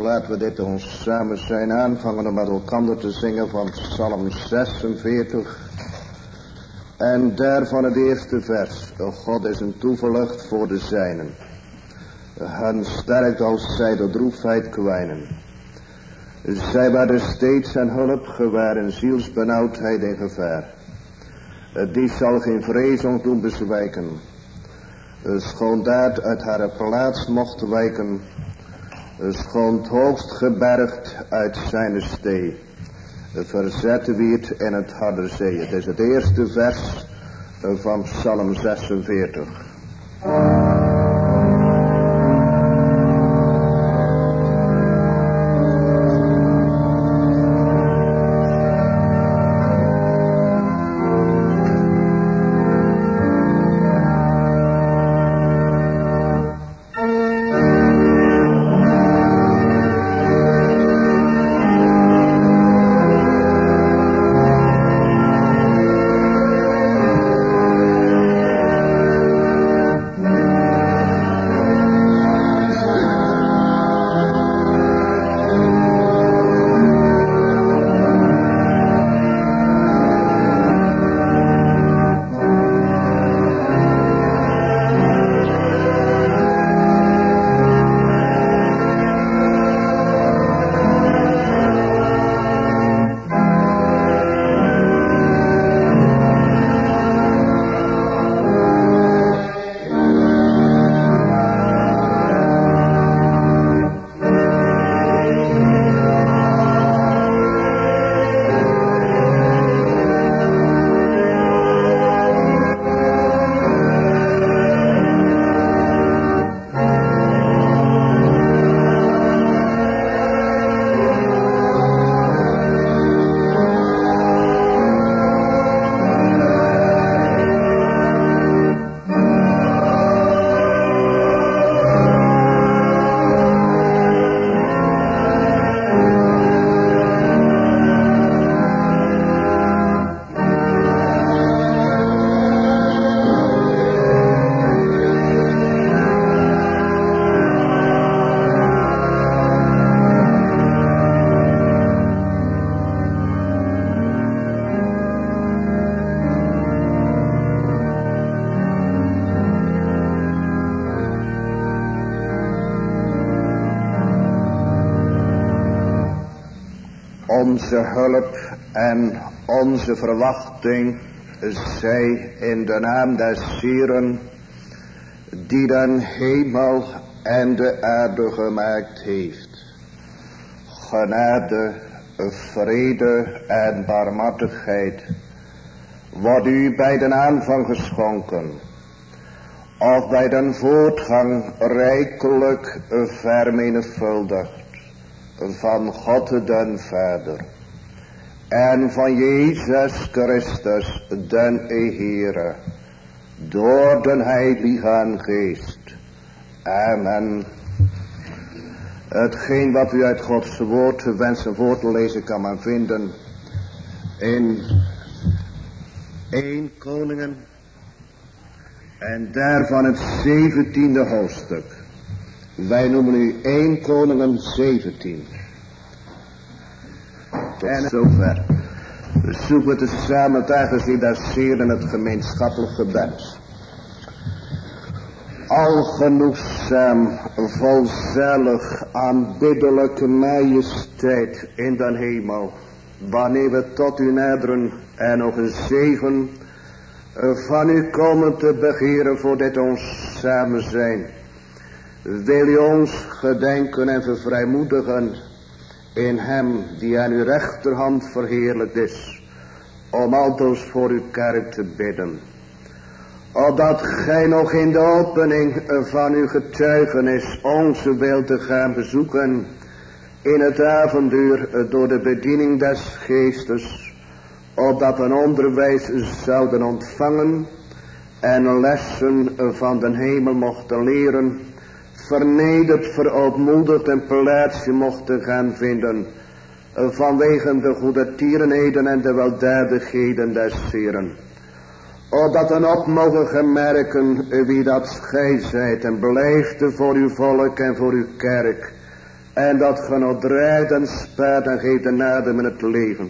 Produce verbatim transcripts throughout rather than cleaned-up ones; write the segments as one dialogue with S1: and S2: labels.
S1: laten we dit ons samen zijn aanvangen om met elkaar te zingen van Psalm zesenveertig. En daarvan het eerste vers. God is een toevlucht voor de zijnen. Hen sterkt als zij de droefheid kwijnen. Zij werden steeds aan hulp gewaar en zielsbenauwdheid in gevaar. Die zal geen vrees ons doen bezwijken. Schoon daad uit haar plaats mocht wijken. Schoon het hoogst gebergd uit zijn stee. Verzette wierd in het harde zee. Het is het eerste vers van Psalm zesenveertig. Onze hulp en onze verwachting zij in de naam des Heeren, die den hemel en de aarde gemaakt heeft. Genade, vrede en barmhartigheid wordt u bij de aanvang geschonken, of bij den voortgang rijkelijk vermenigvuldigd van God den Vader en van Jezus Christus den Heere, door den Heilige Geest. Amen. Hetgeen wat u uit Gods woord wensen voor te lezen kan men vinden in Eerste Koningen en daarvan het zeventiende hoofdstuk. Wij noemen u Eerste Koningen zeventien. Tot en zover. We zoeken het samen het aangezien des Heeren het gemeenschappelijk gebed. Algenoegzaam, volzellig, aanbiddelijke majesteit in den hemel, wanneer we tot u naderen en nog een zegen van u komen te begeren voor dit ons samen zijn. Wil u ons gedenken en vervrijmoedigen in hem die aan uw rechterhand verheerlijkt is, om altoos voor uw kerk te bidden. Opdat gij nog in de opening van uw getuigenis onze wil te gaan bezoeken in het avonduur door de bediening des geestes, opdat een onderwijs zouden ontvangen en lessen van den hemel mochten leren, vernederd, verootmoedigd en plaatsje mochten gaan vinden vanwege de goede tierenheden en de weldadigheden des Heeren. Opdat dan op mogen gemerken wie dat gij zijt en blijft voor uw volk en voor uw kerk En dat genot dreigt en spaart en geeft een adem in het leven.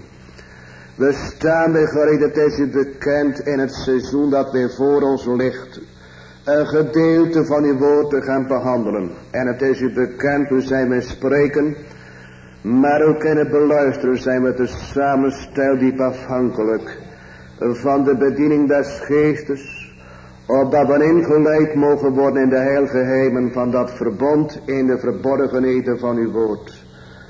S1: We staan weer gereed, het is u bekend in het seizoen dat weer voor ons ligt. Een gedeelte van uw woord te gaan behandelen. En het is u bekend, hoe zijn we spreken. Maar ook in het beluisteren zijn we te samen steldiep afhankelijk van de bediening des geestes, opdat we ingeleid mogen worden in de heilgeheimen van dat verbond in de verborgenheden van uw woord.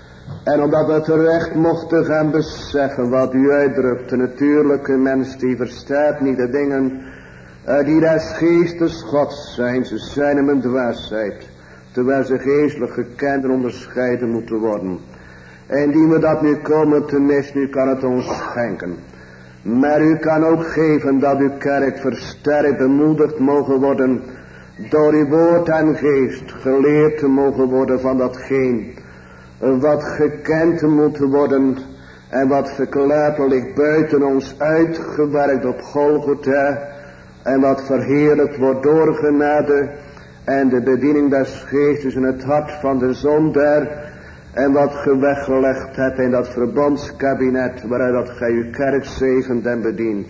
S1: En omdat we terecht mochten gaan beseffen wat u uitdrukt, de natuurlijke mens die verstaat niet de dingen uh, die des geestes Gods zijn, ze zijn hem een dwaasheid, terwijl ze geestelijk gekend en onderscheiden moeten worden. En indien we dat nu komen te missen, u kan het ons schenken. Maar u kan ook geven dat uw kerk versterkt, bemoedigd mogen worden, door uw woord en geest geleerd te mogen worden van datgene wat gekend moet worden en wat verklaard ligt buiten ons uitgewerkt op Golgotha en wat verheerlijkt wordt door genade en de bediening des geestes in het hart van de zondaar en wat ge weggelegd hebt in dat verbondskabinet waaruit dat gij uw kerk zegent en bedient.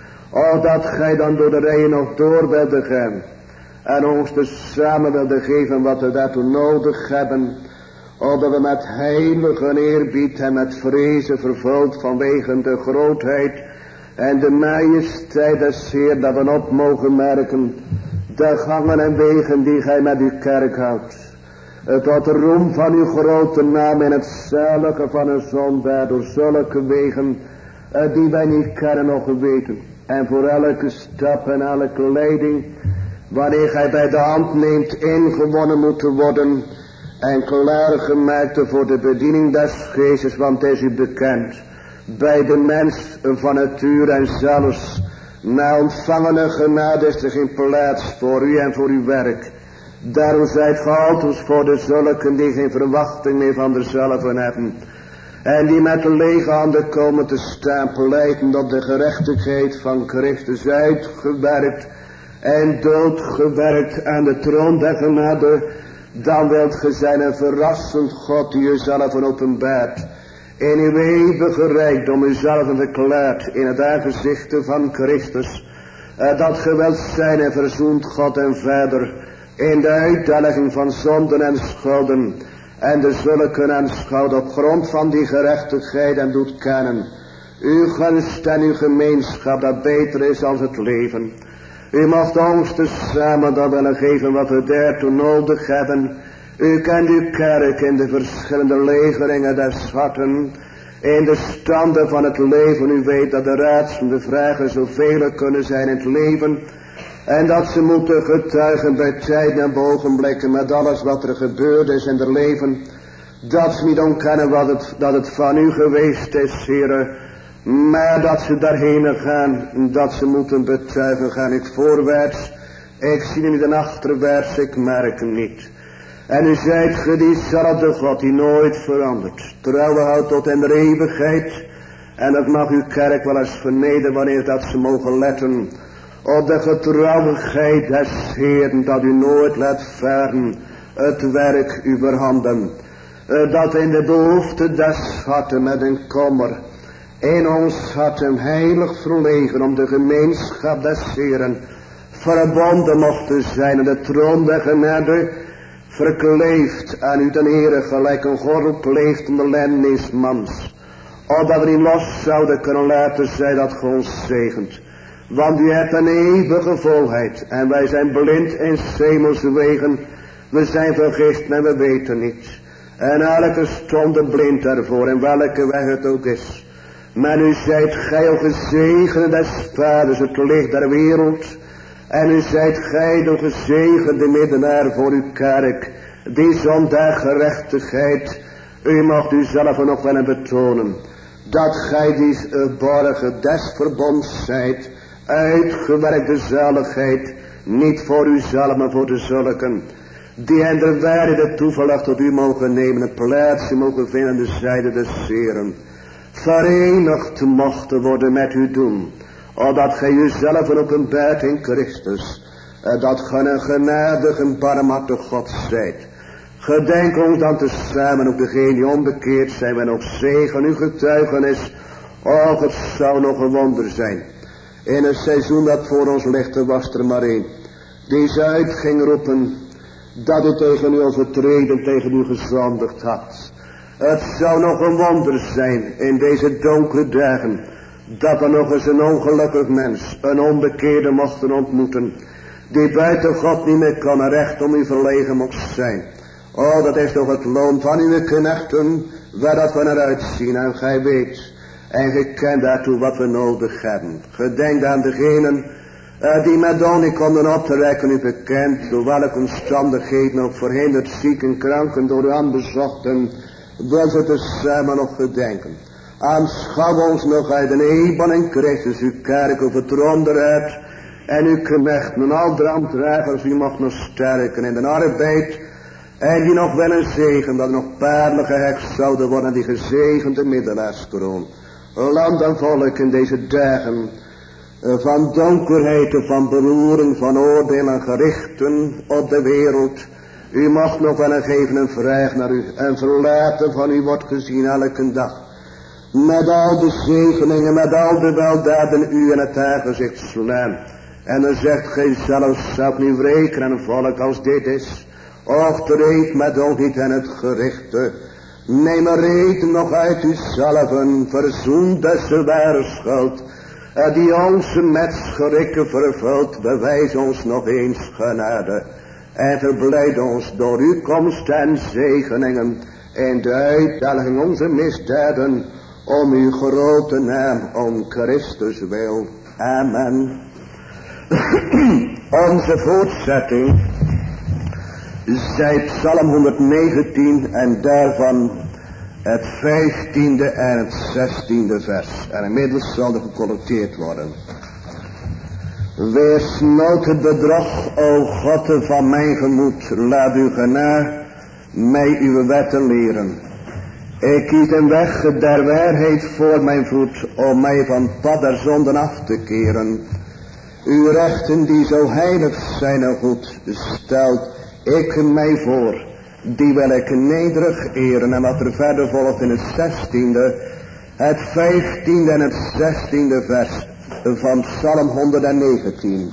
S1: O, dat gij dan door de rijen nog door wilde gaan en ons dus samen wilde geven wat we daartoe nodig hebben, opdat we met heilige eerbied en met vrezen vervuld vanwege de grootheid en de majesteit des Heer, dat we op mogen merken de gangen en wegen die gij met uw kerk houdt. Tot de roem van uw grote naam in het zalige van een zondaar door zulke wegen die wij niet kennen nog weten. En voor elke stap en elke leiding, wanneer gij bij de hand neemt, ingewonnen moeten worden en klaargemaakt voor de bediening des geestes, want het is u bekend, bij de mens van natuur en zelfs na ontvangene genade is er geen plaats voor u en voor uw werk. Daarom zijt ge altijd voor de zulken die geen verwachting meer van dezelfde hebben. En die met de lege handen komen te staan, pleiten op de gerechtigheid van Christus uitgewerkt en doodgewerkt aan de troon der genade. Dan wilt ge zijn een verrassend God die uzelf openbaart. In uw eeuwige rijkdom uzelf verklaart in het aangezicht van Christus. Dat ge wilt zijn en verzoend God en Vader in de uitdelging van zonden en schulden. En de zulken aanschouwt op grond van die gerechtigheid en doet kennen uw gunst en uw gemeenschap dat beter is als het leven. U mocht ons tezamen dat willen geven wat we daartoe nodig hebben. U kent uw kerk in de verschillende legeringen des harten, in de standen van het leven. U weet dat de raadselen, de vragen zoveel kunnen zijn in het leven. En dat ze moeten getuigen bij tijden en ogenblikken met alles wat er gebeurd is in het leven. Dat ze niet ontkennen wat het, dat het van u geweest is, Heere. Maar dat ze daarheen gaan, dat ze moeten betuigen, ga ik voorwaarts. Ik zie niet en achterwaarts, ik merk hem niet. En u zijt ge diezelfde God die nooit verandert. Trouw houdt tot in de eeuwigheid. En dat mag uw kerk wel eens vernederen wanneer dat ze mogen letten op de getrouwigheid des Heeren, dat u nooit laat varen het werk uw handen. Dat in de behoefte des harten met een kommer in ons harten heilig verlegen om de gemeenschap des Heeren verbonden mochten zijn en de troon der genade verkleefd aan u ten Heere gelijk een gordel kleeft om de lennis mans. Opdat we niet los zouden kunnen laten zij dat ge ons zegent. Want u hebt een eeuwige volheid en wij zijn blind in hemelse wegen. We zijn vergist en we weten niet. En elke stonde blind daarvoor in welke weg het ook is. Maar nu zijt gij o gezegende des vaders het licht der wereld. En u zijt gij de gezegende middenaar voor uw kerk. Die zondag gerechtigheid. U mocht u zelf nog wel betonen. Dat gij die borgen des verbonds zijt. Uitgewerkte zaligheid. Niet voor uzelf maar voor de zulken. Die en de waarde toevallig tot u mogen nemen. Een plaatsje mogen vinden aan de zijde des Heeren. Verenigd mochten worden met u doen. Opdat gij uzelf openbaart in Christus. Dat gij een genadig en barmhartig God zijt. Gedenk ons dan te samen, ook degene die onbekeerd zijn, en ook zegen uw getuigenis. Och, het zou nog een wonder zijn. In het seizoen dat voor ons ligt, er was er maar één. Die ze uit ging roepen, dat u tegen u overtreden, tegen u gezondigd had. Het zou nog een wonder zijn in deze donkere dagen, dat er nog eens een ongelukkig mens, een onbekeerde mochten ontmoeten, die buiten God niet meer kan en recht om u verlegen mocht zijn. Oh, dat is toch het loon van uw knechten, waar dat we naar uitzien, en gij weet, en ge kent daartoe wat we nodig hebben. Gedenk aan degenen uh, die met ons niet konden op te rekken, u bekend, door welke omstandigheden ook verhinderd, zieken, kranken, door u aanbezochten, wil ze te samen nog gedenken. Aanschouw ons nog uit een Eben en Christus, uw kerk op het troon eruit, en uw knechten en al de aandragers, u mag nog sterken in de arbeid, en die nog wel een zegen, dat er nog paarden gehekst zouden worden, die gezegende middelaarskroon. Land en volk in deze dagen, van donkerheid en van beroering, van oordeel en gerichten op de wereld. U mag nog wel een geven en vraag naar u, en verlaten van u wordt gezien elke dag. Met al de zegeningen, met al de weldaden u in het aangezicht slaan. En dan zegt gij zelfs, zou ik niet wreken aan een volk als dit is. Och, treed met ons niet in het gerichte. Neem er reden nog uit uzelven, verzoen des ware schuld. Die ons met schrikken vervult, bewijs ons nog eens genade. En verblijd ons door uw komst en zegeningen, in de uitdelging onze misdaden, om uw grote naam, om Christus wil. Amen. Onze voortzetting zij Psalm honderdnegentien en daarvan het vijftiende en het zestiende vers. En inmiddels zal er gecollecteerd worden. Wees nooit het bedrog, o God van mijn gemoed, laat uw genade mij uw wetten leren. Ik kies een weg der waarheid voor mijn voet, om mij van het pad der zonden af te keren. Uw rechten die zo heilig zijn en goed, stelt ik mij voor, die wil ik nederig eren. En wat er verder volgt in het zestiende, het vijftiende en het zestiende vers van Psalm honderdnegentien.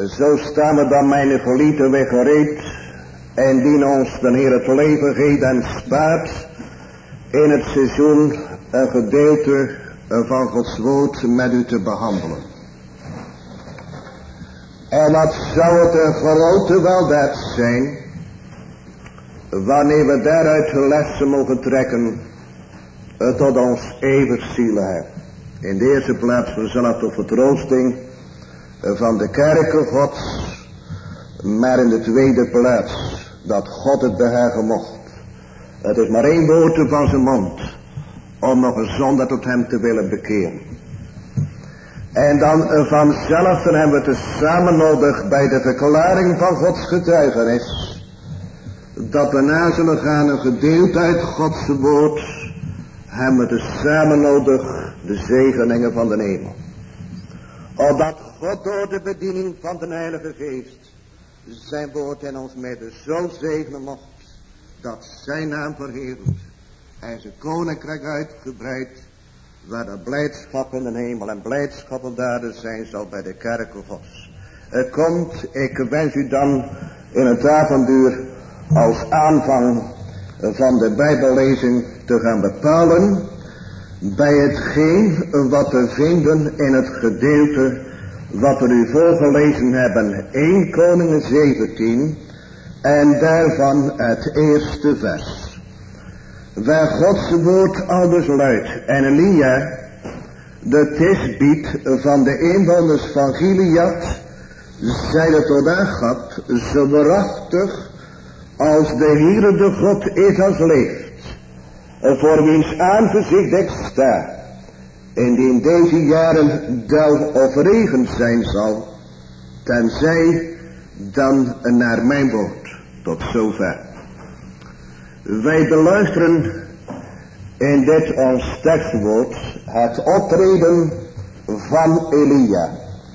S1: Zo staan we dan, mijn geliefden, weer gereed en dienen ons de Heer het leven geeft en spaart in het seizoen een gedeelte van Gods woord met u te behandelen. En wat zou het een grote weldaad zijn wanneer we daaruit de lessen mogen trekken tot ons eeuwig zielen. In de eerste plaats vanzelf de vertroosting van de kerken Gods, maar in de tweede plaats dat God het behagen mocht. Het is maar één woord van zijn mond om nog een zondaar tot hem te willen bekeren. En dan vanzelf dan hebben we het samen nodig bij de verklaring van Gods getuigenis, dat we na zullen gaan een gedeelte uit Gods woord, hebben we het samen nodig de zegeningen van de hemel. Opdat God door de bediening van de Heilige Geest zijn woord in ons midden zo zegenen mocht, dat zijn naam verheerlijkt en zijn koninkrijk uitgebreid, waar de blijdschap in de hemel en blijdschap op de aarde zijn zal bij de kerken Gods. Het komt, ik wens u dan in het avonduur als aanvang van de Bijbellezing te gaan bepalen bij hetgeen wat we vinden in het gedeelte wat we u voorgelezen hebben, Eerste Koningen zeventien en daarvan het eerste vers. Waar Gods woord aldus luidt, en Elia, de tisbiet van de inwoners van Gilead, zeide tot Agab, zo waarachtig als de Heere de God is als leeft, voor wiens aangezicht ik sta, indien deze jaren dauw of regen zijn zal, tenzij dan naar mijn woord. Tot zover. Wij beluisteren in dit ons tekstwoord het optreden van Elia.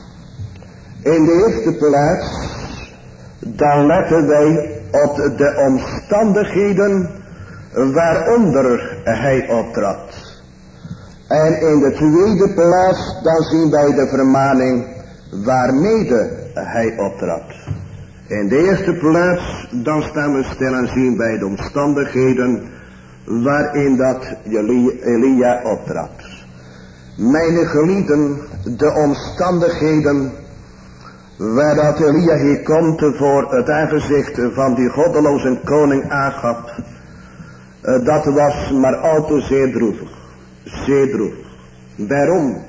S1: In de eerste plaats dan letten wij op de omstandigheden waaronder hij optrad. En in de tweede plaats dan zien wij de vermaning waarmede hij optrad. In de eerste plaats dan staan we stil en zien wij de omstandigheden waarin dat Elia optrad. Mijn geliefden, de omstandigheden waar dat Elia hier komt voor het aangezicht van die goddeloze koning Agab, dat was maar al te zeer droevig. Zeer droevig. Waarom?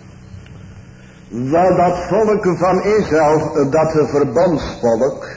S1: Wel, dat volk van Israël, dat verbondsvolk,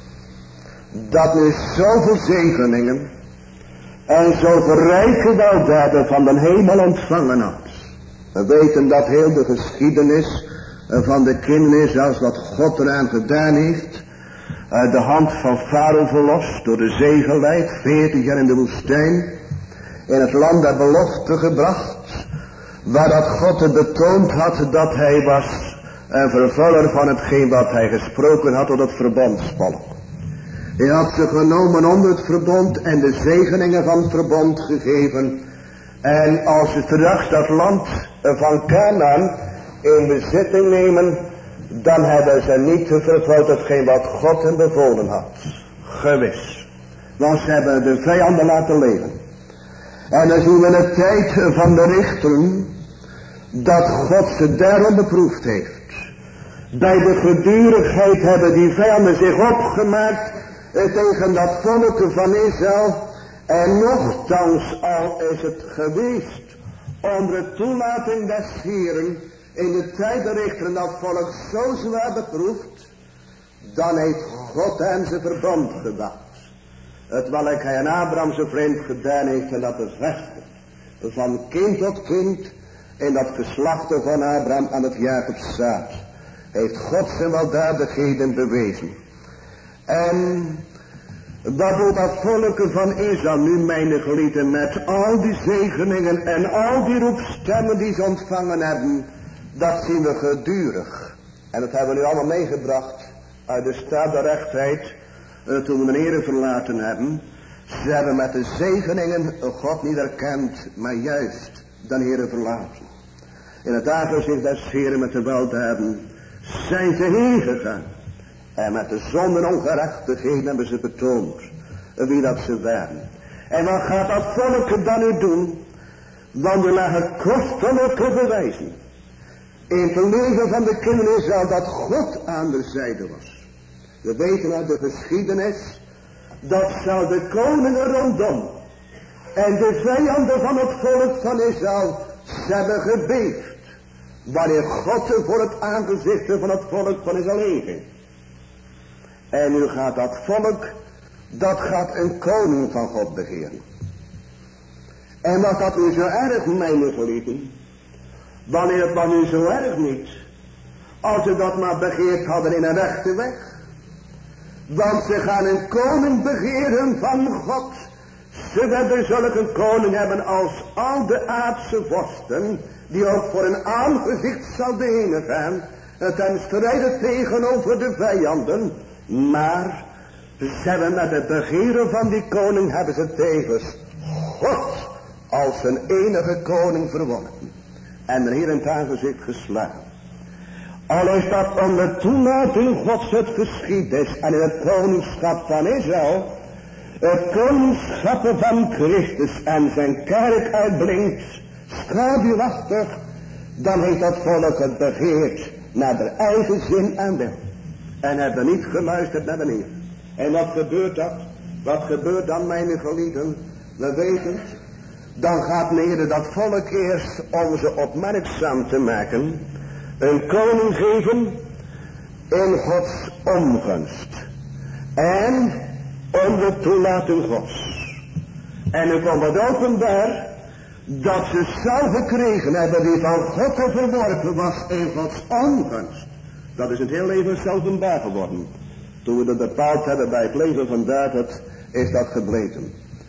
S1: dat nu zoveel zegeningen en zoveel rijke weldaden van de hemel ontvangen had. We weten dat heel de geschiedenis van de kinderen Israëls, wat God eraan gedaan heeft, uit de hand van Farao verlost, door de zee geleid, veertig jaar in de woestijn, in het land der belofte gebracht, waar dat God het betoond had dat hij was een vervuller van hetgeen wat hij gesproken had tot het verbondsvolk. Hij had ze genomen onder het verbond en de zegeningen van het verbond gegeven. En als ze straks dat land van Canaan in bezitting nemen, dan hebben ze niet vervuld hetgeen wat God hen bevolen had. Gewis. Want ze hebben de vijanden laten leven. En dan zien we in de tijd van de richteren dat God ze daarom beproefd heeft. Bij de gedurigheid hebben die vijanden zich opgemaakt tegen dat volk van Israël. En nochtans al is het geweest onder de toelating des Heeren in de tijd der richteren dat volk zo zwaar beproefd, dan heeft God hem zijn verbond gedacht. Het welk hij aan Abraham zijn vriend gedaan heeft en dat bevestigt. Van kind tot kind in dat geslachte van Abraham aan het Jacobs zaad heeft God zijn weldadigheden bewezen. En wat doet dat volk van Israël nu, mijn geliefden, met al die zegeningen en al die roepstemmen die ze ontvangen hebben, dat zien we gedurig. En dat hebben we nu allemaal meegebracht uit de staat der rechtheid, toen we de Heere verlaten hebben. Ze hebben met de zegeningen God niet erkend, maar juist de Heere verlaten. In het aangezicht des Heeren met de weldaden zijn ze heen gegaan. En met de zonde en ongerechtigheden hebben ze betoond wie dat ze waren. En wat gaat dat volk dan nu doen? Want er liggen kostelijke bewijzen in het leven van de kinderen Israël dat God aan de zijde was. We weten uit de geschiedenis dat zou de koningen rondom en de vijanden van het volk van Israël ze hebben gebeefd wanneer God voor het aangezicht van het volk van Israël heen ging. En nu gaat dat volk, dat gaat een koning van God begeren. En was dat nu zo erg, mijn geliefden? Wanneer het dan nu zo erg niet, als ze dat maar begeerd hadden in een rechte weg. Want ze gaan een koning begeren van God. Ze willen zulke koning hebben als al de aardse vorsten, die ook voor een aangezicht zouden heen gaan, ten strijde tegenover de vijanden. Maar ze hebben met het begeren van die koning hebben ze tevens God als een enige koning verworpen. En er hier in het aangezicht geslagen. Al is dat onder toelating Gods het geschied is en in het koningschap van Israël, het koningschap van Christus en zijn kerk uitblinkt, schaduwachtig, dan heeft dat volk het begeerd naar de eigen zin en wil. En hebben niet geluisterd naar de Heer. En wat gebeurt dat? Wat gebeurt dan, mijn geliefden? We weten het. Dan gaat Heer dat volk eerst, om ze opmerkzaam te maken, een koning geven in Gods ongunst. En onder toelating Gods. En dan komt het openbaar dat ze zelf gekregen hebben die van God verworpen was in Gods ongunst. Dat is het heel leven zelf openbaar geworden. Toen we dat bepaald hebben bij het leven van David, is dat gebleken.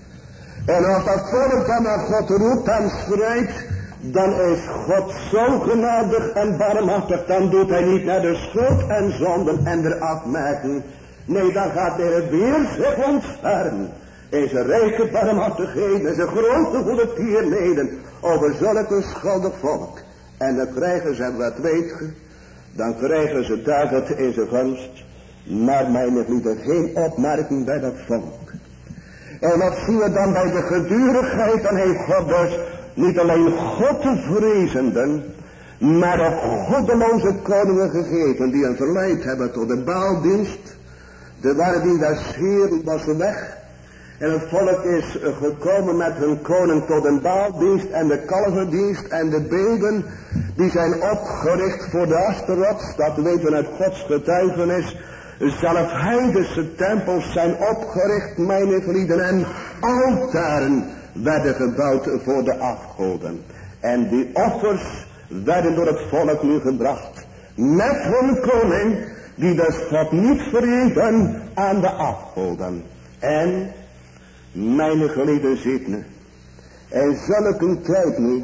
S1: En als dat volk dan naar God roept en schrijft, dan is God zo genadig en barmhartig. Dan doet hij niet naar de schuld en zonden en de afmerking. Nee, dan gaat hij weer zich ontfermen. In zijn rijke barmhartigheden, in zijn grote goede tierenheden over zulke schuldig volk. En dan krijgen ze, wat weet je, dan krijgen ze David in zijn gunst. Maar mijn lieden, geen opmerking bij dat volk. En wat zien we dan bij de gedurigheid? Dan heeft God dus niet alleen God te vrezenden, maar ook goddeloze koningen gegeven die een verleid hebben tot de baaldienst. De waardien des Heeren was weg. En het volk is gekomen met hun koning tot een baaldienst en de kalverdienst en de beelden die zijn opgericht voor de Asterots. Dat weten we uit Gods getuigenis. Zelf heidense tempels zijn opgericht, mijn geliefden, en altaren werden gebouwd voor de afgoden. En die offers werden door het volk nu gebracht. Met hun koning, die dus God niet verheven aan de afgoden. En, mijn geliefden, ziet nu, in zulke tijd nu,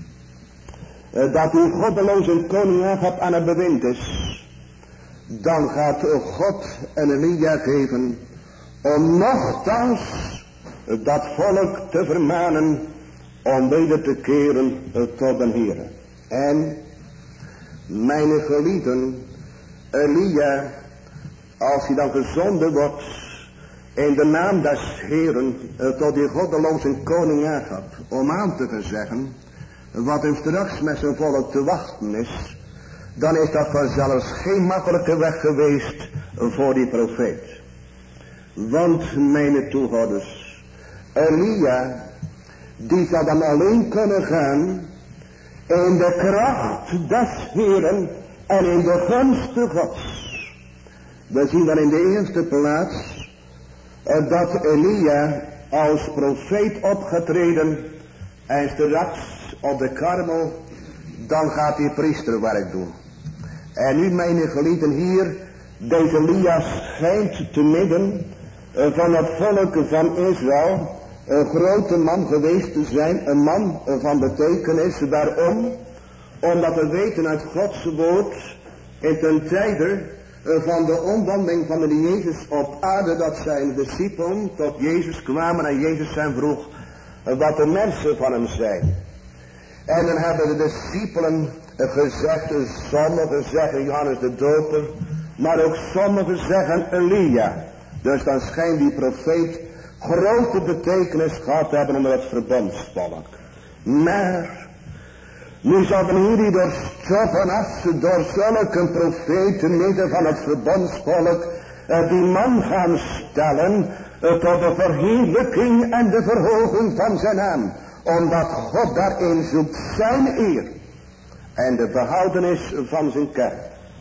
S1: dat die goddeloze koning Agab aan het bewind is, dan gaat God een Elia geven om nogthans dat volk te vermanen om weder te keren tot de Heer. En mijn geliefden, Elia, als hij dan gezonden wordt in de naam des Heeren tot die goddeloze koning Agab, om aan te zeggen wat hem straks met zijn volk te wachten is, dan is dat vanzelfs geen makkelijke weg geweest voor die profeet. Want, mijn toehoorders, Elia, die zou dan alleen kunnen gaan in de kracht des Heeren en in de gunst Gods. We zien dan in de eerste plaats dat Elia als profeet opgetreden en straks op de Karmel, dan gaat hij priesterwerk doen. En nu, mijn geliefden, hier, deze Elia schijnt te midden van het volk van Israël een grote man geweest te zijn, een man van betekenis. Waarom? Omdat we weten uit Gods woord in ten tijde van de omwandeling van de Jezus op aarde, dat zijn discipelen tot Jezus kwamen en Jezus hen vroeg wat de mensen van hem zijn. En dan hebben de discipelen gezegd, sommigen zeggen Johannes de Doper, maar ook sommigen zeggen Elia. Dus dan schijnt die profeet grote betekenis gehad te hebben onder het verbondsvolk. Maar nu zouden hier door stoffen af, door zulke profeten midden van het verbondsvolk uh, die man gaan stellen uh, tot de verheerlijking en de verhoging van zijn naam. Omdat God daarin zoekt zijn eer en de behoudenis van zijn kerk.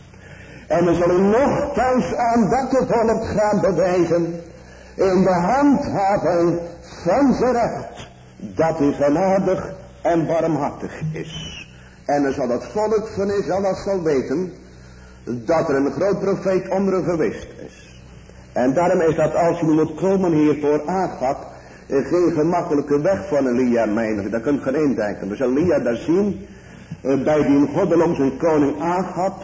S1: En we zullen nogthans aan dat volk gaan bewijzen in de handhaving van zijn recht dat hij genadig en barmhartig is. En dan zal het volk van Israël zal weten dat er een groot profeet onder hen geweest is. En daarom is dat als je moet komen hier voor Agab geen gemakkelijke weg van Elia menig. Daar kunt je geen indenken. We zullen Elia daar zien uh, bij die goddeloze koning Agab.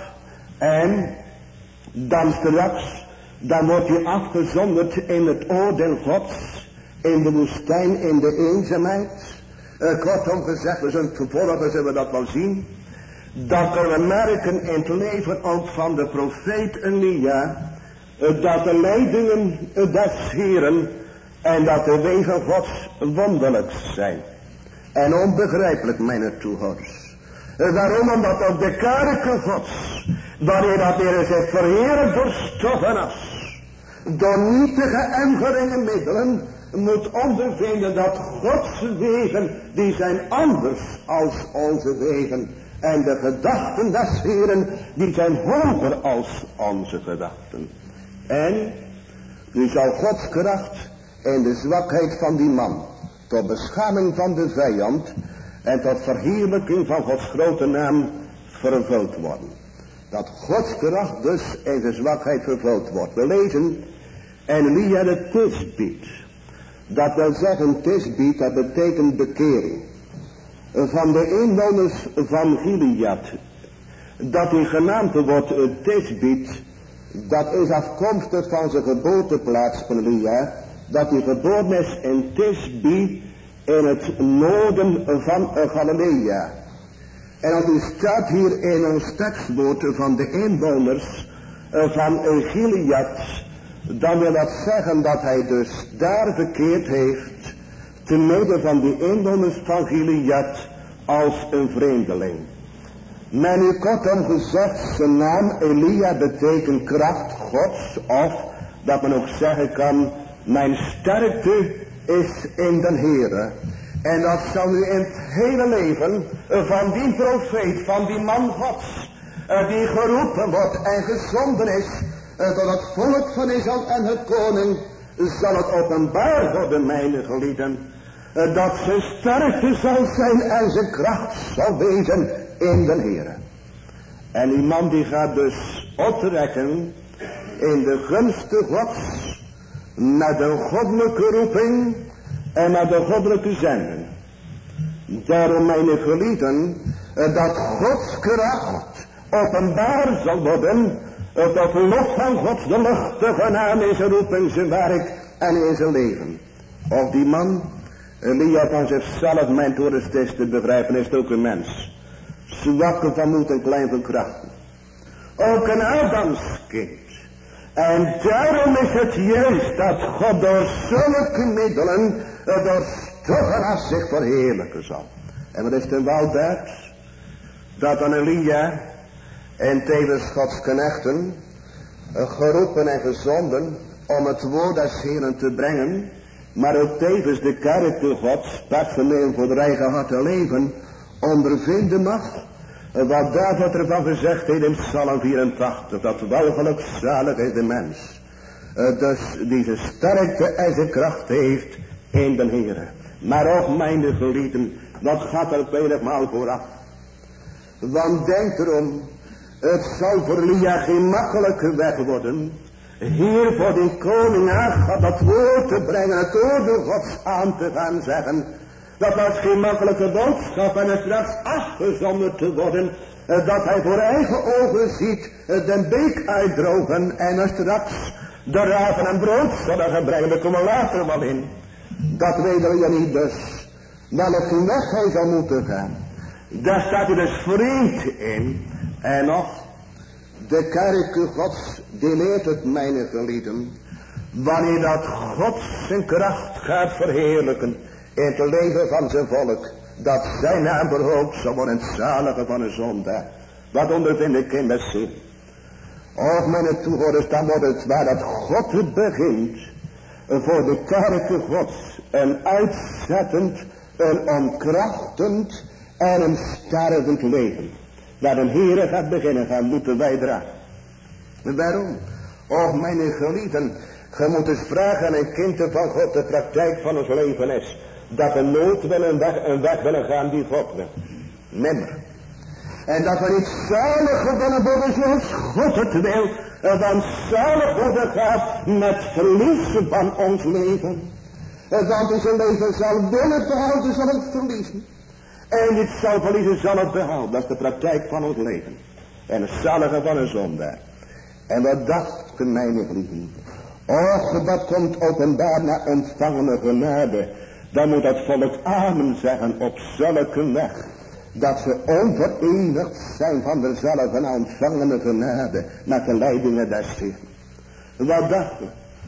S1: En dan straks, dan wordt hij afgezonderd in het oordeel Gods, in de woestijn, in de eenzaamheid. Uh, kortom gezegd, we zullen het vervolgen, zullen we dat wel zien. Dat we merken in het leven ook van de profeet Elia, uh, dat de leidingen uh, des Heren en dat de wegen Gods wonderlijk zijn. En onbegrijpelijk, mijn toehoorders. Uh, waarom? Omdat ook de kerken Gods, wanneer dat Heer zich verheerlijkt door stof en as, door nietige en geringe middelen, moet ondervinden dat Gods wegen, die zijn anders als onze wegen. En de gedachten des Heeren, die zijn hoger als onze gedachten. En nu zal Gods kracht in de zwakheid van die man, tot beschaming van de vijand en tot verheerlijking van Gods grote naam vervuld worden. Dat Gods kracht dus in de zwakheid vervuld wordt. We lezen en Elia de Tisbiet. Dat wil zeggen, Tisbiet, dat betekent bekering. Van de inwoners van Gilead. Dat die genaamd wordt Tisbiet, dat is afkomstig van zijn geboorteplaats van Elia. Dat hij geboren is in Tisbi, in het noorden van Galilea. En als u staat hier in ons tekstwoord van de inwoners van Gilead, dan wil dat zeggen dat hij dus daar verkeerd heeft, te midden van die inwoners van Gilead, als een vreemdeling. Men u kortom gezegd, zijn naam Elia betekent kracht Gods, of dat men ook zeggen kan, mijn sterkte is in den Heere. En dat zal nu in het hele leven van die profeet, van die man Gods, die geroepen wordt en gezonden is tot het volk van Israël en het koning, zal het openbaar worden, mijn gelieden, dat zijn sterkte zal zijn en zijn kracht zal wezen in den Heere. En die man die gaat dus optrekken in de gunste Gods, met een goddelijke roeping en met een goddelijke zending. Daarom, mijn gelieden, dat Gods kracht openbaar zal worden, tot lof van Gods de luchtige naam in zijn roeping, zijn werk en in zijn leven. Of die man, Elia van zichzelf, mijn toerist is te begrijpen, is ook een mens. Zwakke van moed en klein van krachten. Ook een Adamskind. En daarom is het juist dat God door zulke middelen, door stoffen als zich verheerlijken zal. En wat is ten Waldert? Dat dan Elia en tevens Gods knechten, geroepen en gezonden om het woord des Heeren te brengen, maar ook tevens de kerk Gods, personeel voor de eigen hart te leven, ondervinden mag, wat David ervan gezegd heeft in Psalm vierentachtig, dat welgeluk zalig is de mens, dus die zijn sterkte en zijn kracht heeft in den Heere. Maar ook mijn gelieden, dat gaat er menigmaal vooraf. Want denk erom, het zal voor Elia geen makkelijke weg worden, hier voor die koning Agab dat woord te brengen, het oordeel Gods aan te gaan zeggen. Dat was geen makkelijke boodschap en het straks afgezonderd te worden, dat hij voor eigen ogen ziet de beek uitdrogen en er straks de raven en brood zullen gaan brengen. Daar komen we later wel in. Dat weten we niet dus. Welke weg hij zal moeten gaan. Daar staat hij dus vreemd in. En nog, De kerk Gods, die leert het, mijn gelieden, wanneer dat God zijn kracht gaat verheerlijken in het leven van zijn volk, dat zijn naam verhoogd zal worden, het zalige van een zondaar. Wat ondervind ik in de zin? Och, mijn toehoorders, dan wordt het waar dat God het begint voor de kerk Gods een uitzettend, een ontkrachtend en een stervend leven. Waar een Heere gaat beginnen, gaan moeten wij dragen. Waarom? Och, mijn geliefden, je moet eens vragen aan een kind van God, de praktijk van ons leven is, dat we nooit wel een weg, een weg willen gaan die God wil. Nimmer. En dat we niet zalig worden worden zoals God het wil, want zalig worden gaat met verliezen van ons leven. Want is een leven zal willen behouden, zal het verliezen. En dit zal verliezen, zal het behouden. Dat is de praktijk van ons leven. En het zalige van een zondaar. En wat dacht mijn geliefden? Och, dat komt openbaar naar ontvangene genade. Dan moet dat volk amen zeggen op zulke weg, dat ze onverenigd zijn van dezelfde ontvangene genade met de leidingen des Heeren. Wat dacht u?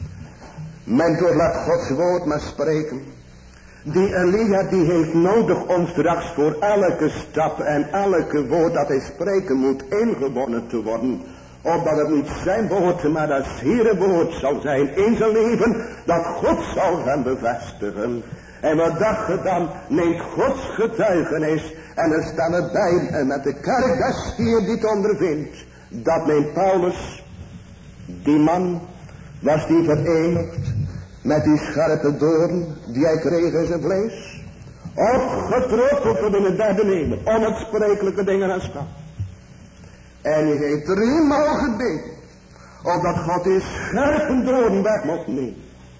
S1: Men door laat Gods woord maar spreken. Die Elia die heeft nodig om straks voor elke stap en elke woord dat hij spreken moet ingewonnen te worden. Opdat het niet zijn woord, maar dat Heere woord zal zijn in zijn leven, dat God zal gaan bevestigen. En wat dacht je dan? Neemt Gods getuigenis en er staan erbij en met de kerk des Heer die het ondervindt. Dat neemt Paulus, die man, was die verenigd met die scherpe doorn die hij kreeg in zijn vlees. Opgetrokken in het derde nemen, onuitsprekelijke dingen en schap. En hij heeft driemaal gebeden, opdat God die scherpe doorn weg mocht nemen.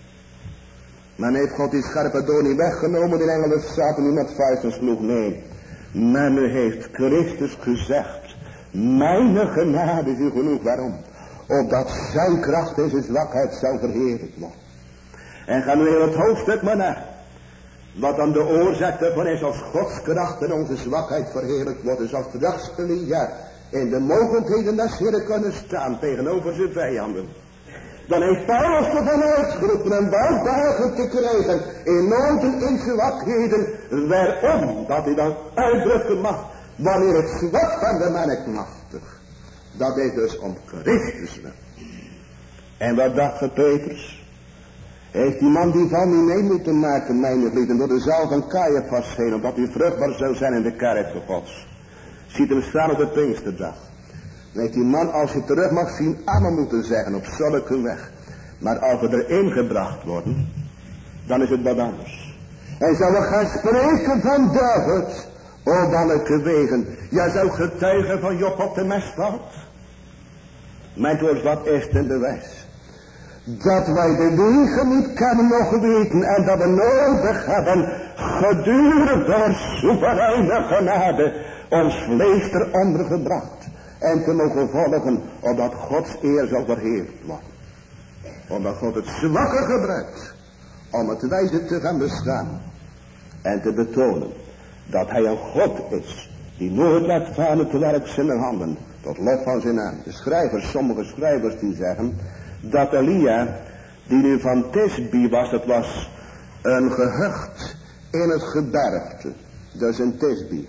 S1: Men heeft God die scherpe doorn niet weggenomen, die engelen zaten niet met vuisten sloeg, nee. Men heeft Christus gezegd, mijn genade is u genoeg, waarom? Opdat zijn kracht in zijn zwakheid zou verheerlijkt worden. En ga nu heel het hoofdstuk maar naar. Wat dan de oorzaak daarvan is, als Gods kracht in onze zwakheid verheerlijkt wordt, is als straks Elia in de mogendheden des Heeren kunnen staan tegenover zijn vijanden. Dan heeft Paulus ervan uitgeroepen een weldagen te krijgen in noden, in zwakheden. Waarom? Dat hij dan uitdrukken mag wanneer het zwak van de man machtig. Dat is dus om Christus wil. En wat dacht je Petrus? Heeft die man die van niet mee moeten maken, mijn geliefden, door de zaal van Caiaphas heen, omdat hij vruchtbaar zou zijn in de kerk van Gods. Ziet hem staan op de Pinksterdag. Dan heeft die man, als hij terug mag zien, amen moeten zeggen op zulke weg. Maar als we erin gebracht worden, dan is het wat anders. En zou we gaan spreken van David, o welke wegen. Jij zou getuigen van Job op de mestveld. Mijn woord, wat is ten bewijs? Dat wij de wegen niet kennen nog weten en dat we nodig hebben gedurende door soevereine genade ons vlees eronder gebracht en te mogen volgen opdat Gods eer zal verheerlijkt worden. Omdat God het zwakke gebruikt om het wijze te gaan bestaan en te betonen dat hij een God is die nooit laat varen te werk zijn handen tot lof van zijn naam. De schrijvers, sommige schrijvers die zeggen dat Elia, die nu van Tisbi was, het was een gehucht in het gebergte, dus een Tisbi.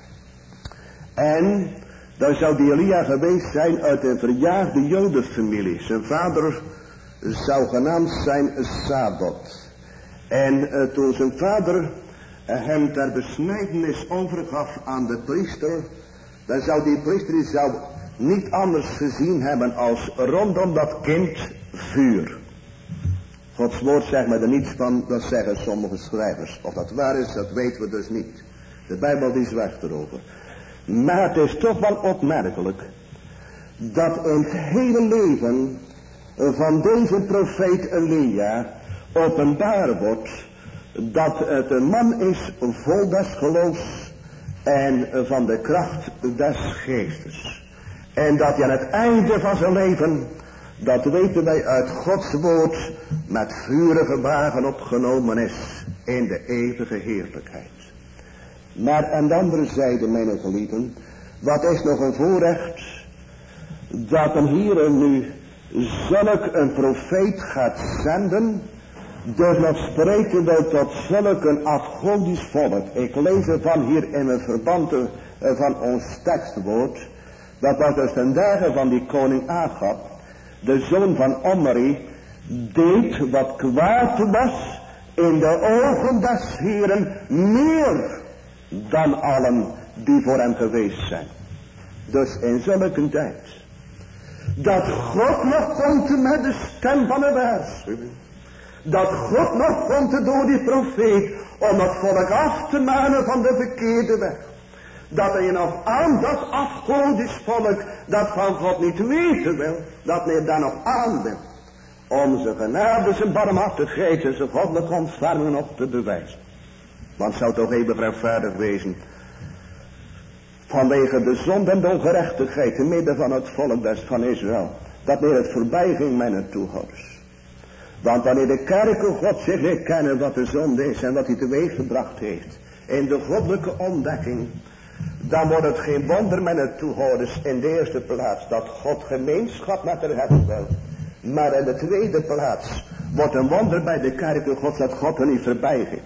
S1: En dan zou die Elia geweest zijn uit een verjaagde jodenfamilie. Zijn vader zou genaamd zijn Sabot. En uh, toen zijn vader uh, hem ter besnijdenis overgaf aan de priester, dan zou die priester die zou niet anders gezien hebben als rondom dat kind vuur. Gods woord zegt me er niets van, dat zeggen sommige schrijvers. Of dat waar is, dat weten we dus niet. De Bijbel die zwijgt erover. Maar het is toch wel opmerkelijk dat in het hele leven van deze profeet Elia openbaar wordt dat het een man is vol des geloofs en van de kracht des geestes. En dat hij aan het einde van zijn leven, dat weten wij uit Gods woord, met vurige wagen opgenomen is in de eeuwige heerlijkheid. Maar aan de andere zijde, mijn geliefden, wat is nog een voorrecht dat een Heere nu zulk een profeet gaat zenden, dus nog spreken we tot zulk een afgodisch volk. Ik lees ervan hier in het verband van ons tekstwoord. Dat was dus ten dagen van die koning Agab, de zoon van Omri, deed wat kwaad was in de ogen des Heeren meer dan allen die voor hem geweest zijn. Dus in zulke tijd, dat God nog komt met de stem van een waarschuwing. Dat God nog komt door die profeet om het volk af te manen van de verkeerde weg. Dat hij nog aan dat afgodisch volk dat van God niet weten wil, dat hij daar nog aan wil. Om zijn genade, zijn barmhartigheid en zijn goddelijke ontferming op te bewijzen. Want het zou toch eeuwig rechtvaardig wezen. Vanwege de zonde en de ongerechtigheid in midden van het volk des van Israël. Dat neer het voorbij ging met de toehouders. Want wanneer de kerken God zich leert kennen wat de zonde is en wat hij teweeg gebracht heeft. In de goddelijke ontdekking. Dan wordt het geen wonder met de toehouders in de eerste plaats. Dat God gemeenschap met haar hebben wil. Maar in de tweede plaats wordt een wonder bij de kerken God dat God er niet voorbij ging.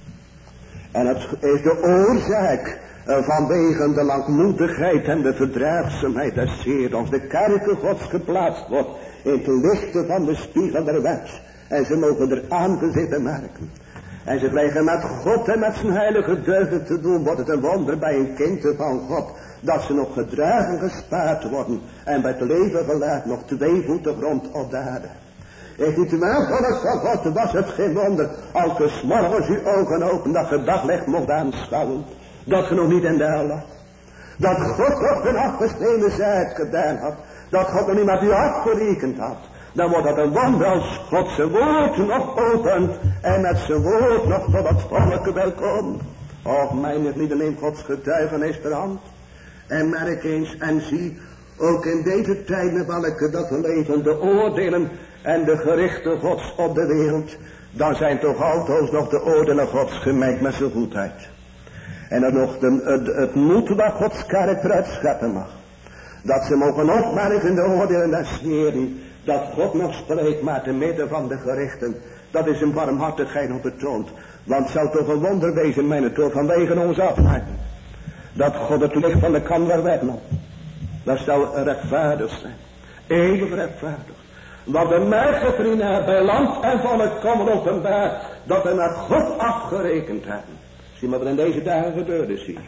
S1: En het is de oorzaak vanwege de langmoedigheid en de verdraagzaamheid des Heer ons de kerken Gods geplaatst wordt in het lichte van de spiegel der wet. En ze mogen er aan te zitten merken. En ze krijgen met God en met zijn heilige deugden te doen, wordt het een wonder bij een kind van God. Dat ze nog gedragen gespaard worden en bij het leven gelaat nog twee voeten grond op de aarde. Is niet waar, volk van God, was het geen wonder als je 's morgens je ogen opent dat je daglicht mocht aanschouwen. Dat je nog niet in de hel lag. Dat God nog een afgesneden zaak gedaan had. Dat God nog niet met u afgerekend had. Dan wordt dat een wonder als God zijn woord nog opent. En met zijn woord nog tot het volk welkom. Och, mijn niet alleen Gods getuigenis ter hand. En merk eens en zie, ook in deze tijden welke dat we leven, de oordelen en de gerichten Gods op de wereld. Dan zijn toch altijd nog de oordelen Gods gemengd met zijn goedheid. En dan nog de, het, het moed wat Gods kerk eruit scheppen mag. Dat ze mogen opmerken de oordelen des Heeren. Dat God nog spreekt maar te midden van de gerichten. Dat is een barmhartigheid nog betoond. Want het zou toch een wonder wezen, mijn toon, vanwege ons afmaken. Dat God het licht van de kamer wegnam. Dat zou rechtvaardig zijn. Eeuwig rechtvaardig. Want de merken bij land en volk komen openbaar. Dat we naar God afgerekend hebben. Zie maar wat in deze dagen gebeurd is hier.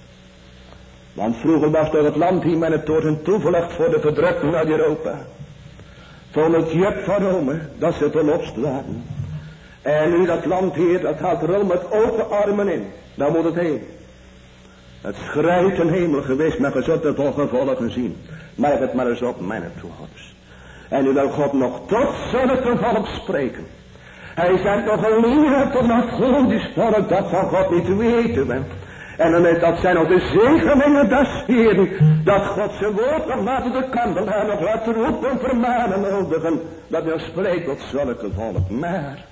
S1: Want vroeger was toch het land hier met het tot een toevlucht voor de verdrukking uit Europa. Toen het juk van Rome, dat ze verlost waren. En nu dat land hier, dat houdt Rome met open armen in. Daar moet het heen. Het schrijft een hemel geweest, maar je zult het vol gevolgen zien. Maar het maar eens op, mijn toehouders. En nu wil God nog tot zulke volk spreken. Hij zegt nog een leer tot dat godisch volk dat van God niet weten wil. En dan is dat zijn ook de zegeningen des Heeren. Dat God zijn woord nog laten de kandelaar nog laten roepen, vermanen, nodigen. Dat hij spreekt tot zulke volk. Maar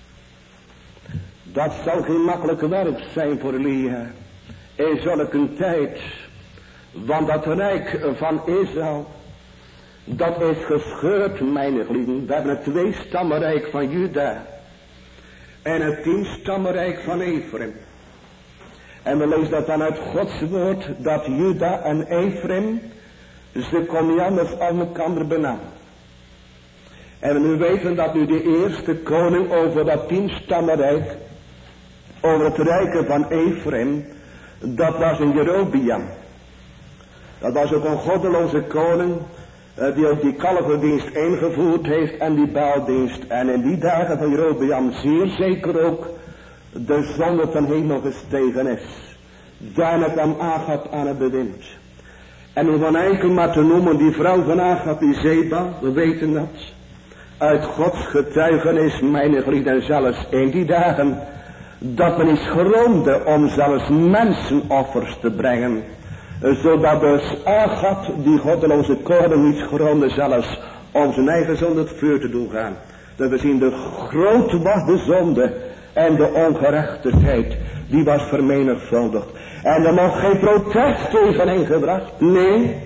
S1: dat zal geen makkelijke werk zijn voor Elia. In zulke tijd. Want dat rijk van Israël. Dat is gescheurd, mijn geliefden. We hebben het tweestammenrijk van Juda. En het tienstammenrijk van Ephraim. En we lezen dat dan uit Gods woord. Dat Juda en Ephraim. Ze kon niet anders aan elkaar benam. En we nu weten dat nu de eerste koning over dat tienstammenrijk. Over het rijken van Ephraim. Dat was een Jerobeam. Dat was ook een goddeloze koning. Uh, die ook die kalverdienst ingevoerd heeft en die baaldienst. En in die dagen van Jerobeam zeer zeker ook de zonde ten hemel gestegen is. Daarna kwam Agab aan het bewind. En om van enkel maar te noemen die vrouw van Agab, die Zeba, we weten dat. Uit Gods getuigenis, mijn geliefden, zelfs in die dagen. Dat men is geroomde om zelfs mensenoffers te brengen. Zodat dus Agab, die goddeloze koning, niet geronde zelfs om zijn eigen zonde het vuur te doen gaan. Dat we zien de grote was de zonde en de ongerechtigheid, die was vermenigvuldigd. En er mocht geen protest tegen ingebracht. Nee,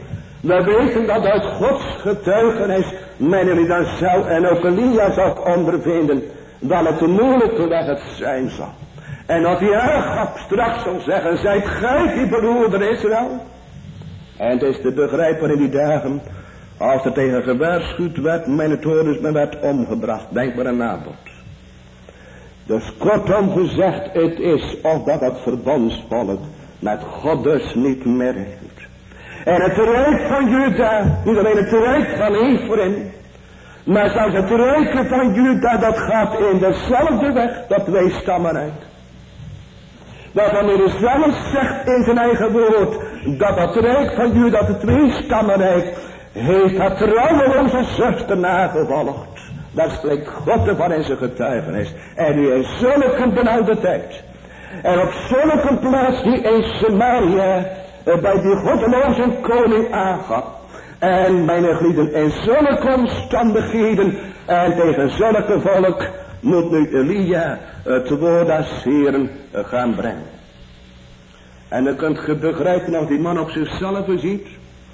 S2: We weten dat uit Gods getuigenis men jullie dan zou en ook Elia zou ondervinden dat het de moeilijke weg het zijn zal. En dat die Agab straks zal zeggen, zijt gij die broeder Israël? En het is te begrijpen in die dagen, als er tegen gewaarschuwd werd, mijn torens men werd omgebracht. Denk maar aan Nabot. Dus kortom gezegd, het is of dat het verbondsvolk met God dus niet meer heeft. En het rijk van Juda, niet alleen het rijk van Ephraim, maar zelfs het rijk van Juda, dat gaat in dezelfde weg, dat twee stammenrijk. Waarvan hij dus zelf zegt in zijn eigen woord, dat het rijk van Juda, het twee stammenrijk, heeft het trouweloze zuster nagevolgd. Daar spreekt God ervan in zijn getuigenis. En nu in zulke benauwde tijd. En op zulke plaats die in Samaria, bij die goddeloze koning Agab. En mijn gelieden, in zulke omstandigheden en tegen zulke volk moet nu Elia het woord als Heeren gaan brengen. En dan kunt je begrijpen als die man op zichzelf ziet.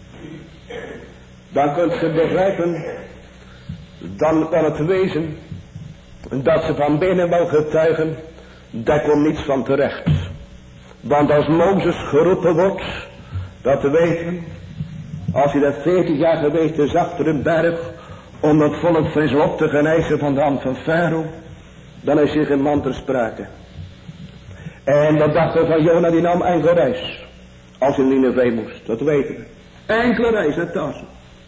S2: Dan kunt je begrijpen, dan kan het wezen dat ze van binnen wel getuigen, daar komt niets van terecht. Want als Mozes geroepen wordt, dat te weten, als hij dat veertig jaar geweest is achter een berg, om het volk van Israël op te genezen van de hand van Farao, dan is hij geen man ter sprake. En dat dachten van Jona, die nam enkele reis, als hij in Nineveh moest, dat weten we. Enkele reis naar Tarsus.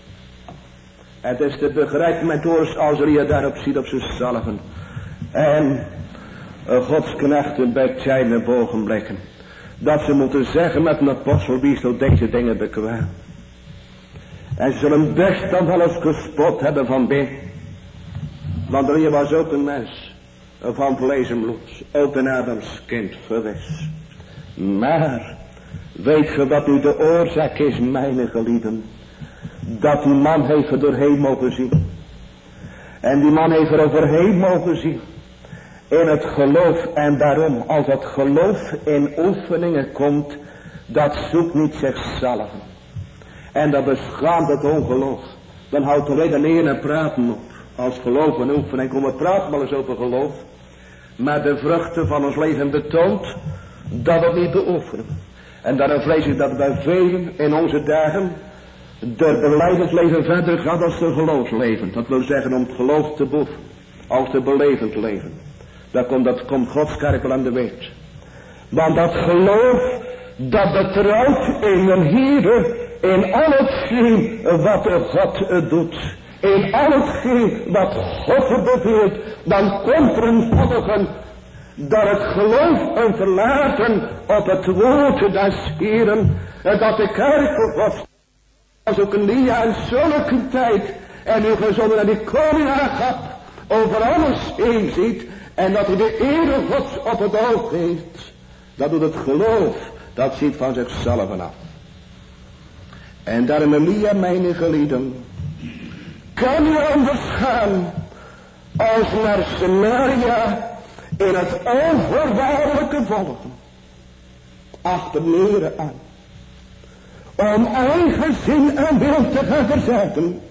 S2: Het is te begrijpen met oors als Elia daarop ziet op zichzelf. En uh, Gods knechten bij zijn ogenblikken. Dat ze moeten zeggen met een apostel, wie zal deze dingen bekwaam. En ze zullen best dan wel eens gespot hebben van binnen. Want Elia was ook een mens van vlees en bloed. Ook een Adams kind geweest. Maar weet je wat nu de oorzaak is, mijn geliefden? Dat die man heeft er doorheen mogen zien. En die man heeft er overheen mogen zien. In het geloof. En daarom, als het geloof in oefeningen komt, dat zoekt niet zichzelf. En dat beschaamt het ongeloof. Dan houdt de redeneren en praten op. Als geloof en oefening komen we praten wel eens over geloof. Maar de vruchten van ons leven betoont dat we het niet beoefenen. En daarom vrees ik dat bij velen in onze dagen de belijdensleven verder gaat als de geloofsleven. Dat wil zeggen om het geloof te beoefenen. Als de belevend leven. Dat komt, dat komt Gods kerk wel aan de weet. Want dat geloof, dat betrouwt in een Heer, in al hetgeen wat God doet. In al hetgeen wat God beveelt. Dan komt er een volgen dat het geloof en verlaten op het woord des Heeren. En dat de kerk voor God, als ook Elia in zulke tijd, en nu gezonden naar die koning Agab, over alles heen ziet, en dat hij de ere Gods op het oog heeft. Dat doet het geloof, dat ziet van zichzelf af. En daarom Elia, mijn gelieden, kan je anders gaan als naar Samaria in het onvoorwaardelijke volgen. Achter leren aan. Om eigen zin en wil te gaan verzetten.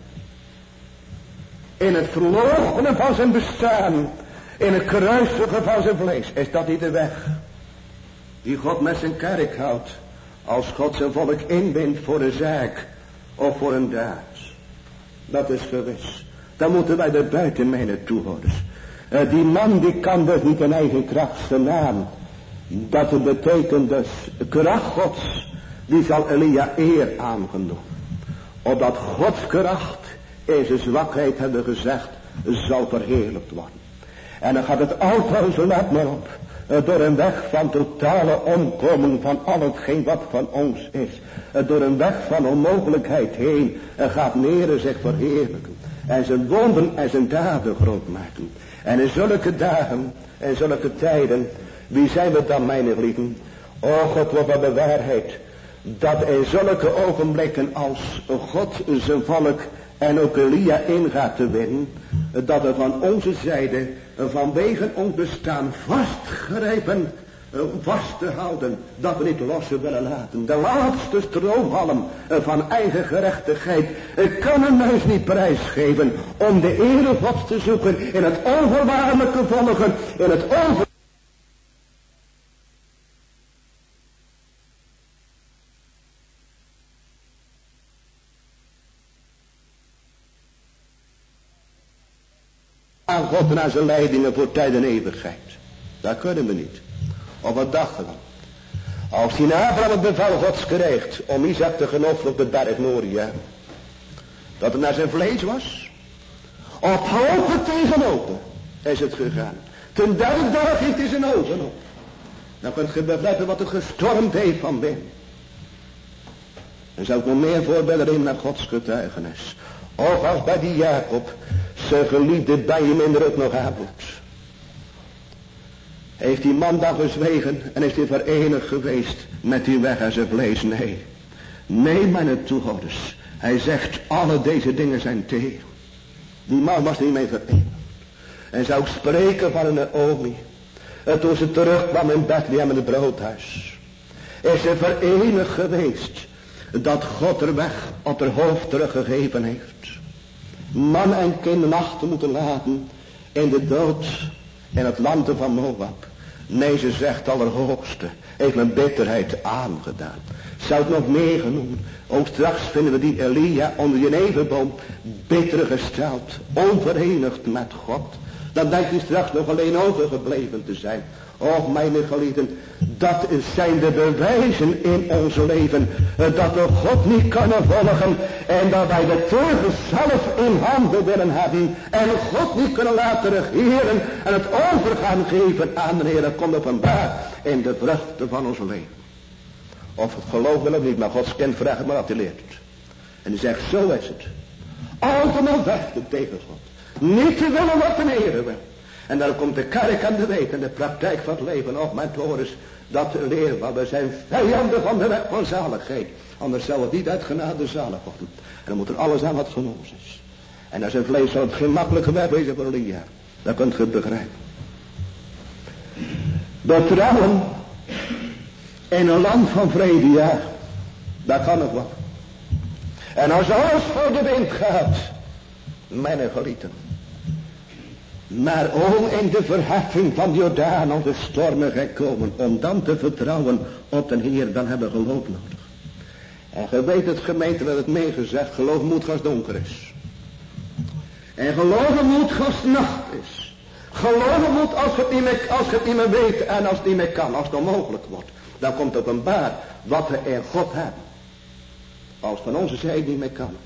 S2: In het verloochenen van zijn bestaan. In het kruisigen van zijn vlees. Is dat niet de weg die God met zijn kerk houdt? Als God zijn volk inbindt voor een zaak of voor een daad. Dat is gewis. Dan moeten wij er buiten mee naartoe horen. Uh, die man die kan dus niet in eigen kracht zijn naam. Dat betekent dus kracht Gods. Die zal Elia eer aangenomen. Opdat Gods kracht in zijn zwakheid hebben gezegd zal verheerlijkt worden. En dan gaat het altijd, zo let maar op, door een weg van totale omkoming van al hetgeen wat van ons is. Door een weg van onmogelijkheid heen gaat Nere zich verheerlijken. En zijn wonden en zijn daden groot maken. En in zulke dagen, in zulke tijden, wie zijn we dan, mijn geliefden? O God, wat we de waarheid. Dat in zulke ogenblikken als God zijn volk en ook Elia in gaat te winnen. Dat er van onze zijde vanwege ons bestaan vastgrijpen vast te houden, dat we niet los willen laten. De laatste stroomhalm van eigen gerechtigheid kan een mens niet prijsgeven om de ere Gods te zoeken in het onvoorwaardelijke volgen, in het onver... aan God en aan zijn leidingen voor tijd en eeuwigheid. Dat kunnen we niet. Of wat dachten we? Als die Abraham het bevel Gods krijgt om Isaac te genoffen op de berg Moria, dat het naar zijn vlees was, op hopen tegenover is het gegaan. Ten derde dag heeft hij zijn ogen op. Dan kunt je begrijpen wat het gestormd heeft van binnen. En zou ik nog meer voorbeelden nemen naar Gods getuigenis. Of als bij die Jacob zijn geliefde bij hem in de rug nog aanbod. Heeft die man dan gezwegen en is hij verenigd geweest met die weg en zijn vlees? Nee. Nee, mijn toehoorders. Hij zegt, alle deze dingen zijn tegen. Die man was niet mee verenigd. En zou spreken van een Naomi. En toen ze terugkwam in Bethlehem in het broodhuis, is ze verenigd geweest dat God er weg op haar hoofd teruggegeven heeft. Man en kind achter moeten laten in de dood in het land van Moab. Nee, ze zegt Allerhoogste heeft mijn bitterheid aangedaan. Zou het nog meer genoemd. Ook straks vinden we die Elia onder je nevenboom bitter gesteld, onverenigd met God. Dan denkt hij straks nog alleen overgebleven te zijn. Och, mijn geliefden, dat zijn de bewijzen in ons leven, dat we God niet kunnen volgen en dat wij de teugels zelf in handen willen hebben en God niet kunnen laten regeren en het overgaan geven aan de Heer. Dat komt openbaar in de vruchten van ons leven. Of het geloof wil of niet, maar Gods kind vraagt maar wat hij leert. En hij zegt, zo is het. Altijd nog vechten tegen God. Niet te willen wat de Heer wil. En dan komt de kerk aan de weet en de praktijk van het leven. Och, mijn torens, dat leren we. We zijn vijanden van de weg van zaligheid. Anders zou het niet uit genade zalig worden. En dan moet er alles aan wat van ons is. En als een vlees zou het geen makkelijke weg wezen voor Elia. Dat kunt je het begrijpen. Betrouwen in een land van vrede, ja. Dat kan nog wel. En als alles voor de wind gaat, mijn geliefden. Maar ook in de verheffing van Jordaan als de stormen gekomen, om dan te vertrouwen op de Heer, dan hebben we geloof nodig. En je weet het gemeente dat het meegezegd, geloof moet als donker is. En geloven moet als nacht is. Geloven moet als je het niet meer, als je het niet meer weet en als het niet meer kan, als het onmogelijk wordt. Dan komt openbaar wat we in God hebben. Als van onze zijde niet meer kan.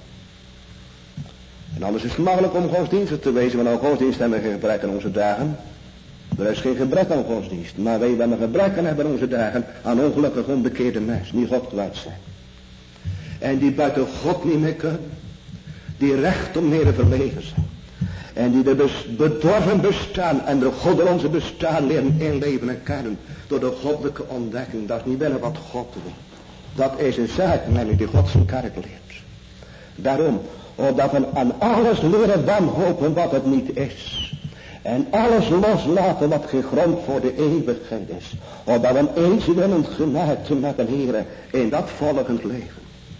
S2: En anders is het makkelijk om godsdienstig te wezen, want al godsdienst hebben we geen gebrek aan onze dagen. Er is geen gebrek aan godsdienst, maar wij hebben een gebrek aan hebben onze dagen aan ongelukkig onbekeerde mensen, die God kwijt zijn. En die buiten God niet meer kunnen, die recht om Heer verlegen zijn. En die de bedorven bestaan en de goddeloze bestaan leren inleven en kennen door de goddelijke ontdekking. Dat is niet willen wat God wil. Dat is een zaak, namelijk die God zijn kerk leert. Daarom, opdat we aan alles leren wanhopen wat het niet is. En alles loslaten wat gegrond voor de eeuwigheid is. Opdat we eens willen gemaakt met de Heer in dat volgend leven.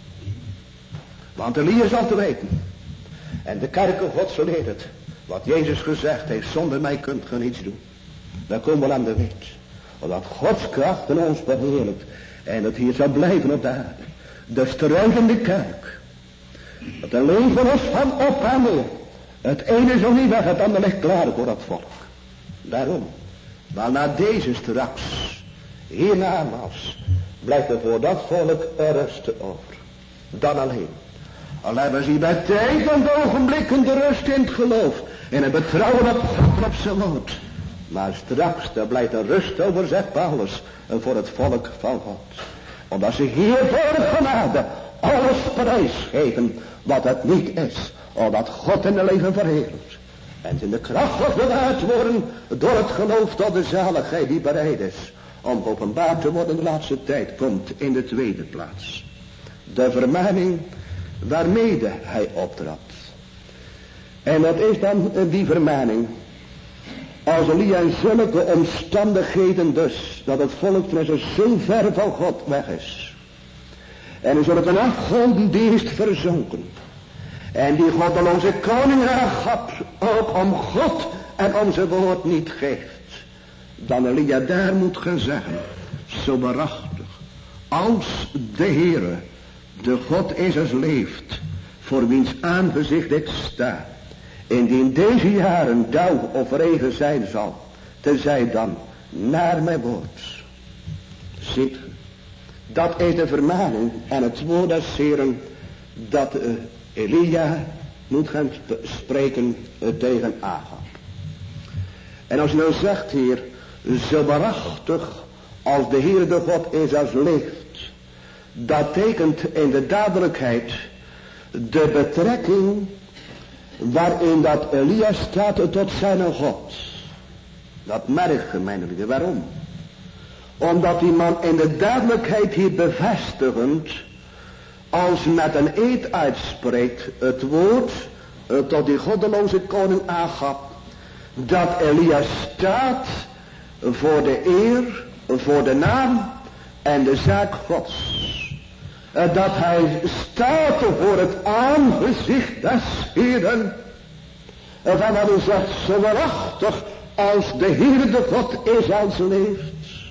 S2: Want Elia zal te weten. En de kerken Gods leert het. Wat Jezus gezegd heeft, zonder mij kunt ge niets doen. Dan komen we aan de weet. Omdat Gods kracht in ons verheerlijkt. En het hier zal blijven op de aarde. De strijdende kerk. Dat een leven is van op en neer. Het ene is nog niet weg, het andere ligt klaar voor dat volk. Daarom. Maar na deze straks, hiernamaals, blijft er voor dat volk rust over. Dan alleen. Al hebben ze bij tijd en ogenblikken de rust in het geloof. En het betrouwen op God op zijn woord. Maar straks, daar blijft er rust over, zegt Paulus, voor het volk van God. Omdat ze hier voor de genade alles prijsgeven wat het niet is. Omdat God in het leven verheerlijkt. En in de kracht wordt bewaard worden door het geloof tot de zaligheid die bereid is. Om openbaar te worden in de laatste tijd komt in de tweede plaats. De vermaning waarmede hij optrad. En wat is dan die vermaning?
S1: Als Elia in zulke omstandigheden dus, dat het volk van zo ver van God weg is. En is er een afgodendienst verzonken. En die goddeloze koning Agab ook om God en om zijn woord niet geeft. Dan Elia daar moet gaan zeggen, zo waarachtig, als de Heere, de God Israëls leeft, voor wiens aangezicht ik sta, indien deze jaren dauw of regen zijn zal, tenzij dan naar mijn woord. Ziet, dat is de vermaning en het woord des Heeren dat uh, Elia moet gaan sp spreken uh, tegen Agab. En als je nou zegt hier, zo waarachtig als de Heer de God Israëls leeft, dat tekent in de dadelijkheid de betrekking waarin dat Elia staat tot zijn God. Dat merkt gemeenlijk. Waarom? Omdat die man in de dadelijkheid hier bevestigend, als met een eed uitspreekt, het woord uh, tot die goddeloze koning Agab, dat Elia staat voor de eer, voor de naam en de zaak Gods. Uh, dat hij staat voor het aangezicht des Heeren. Uh, van wat hij zegt, zo waarachtig als de Heer de God Israëls leeft.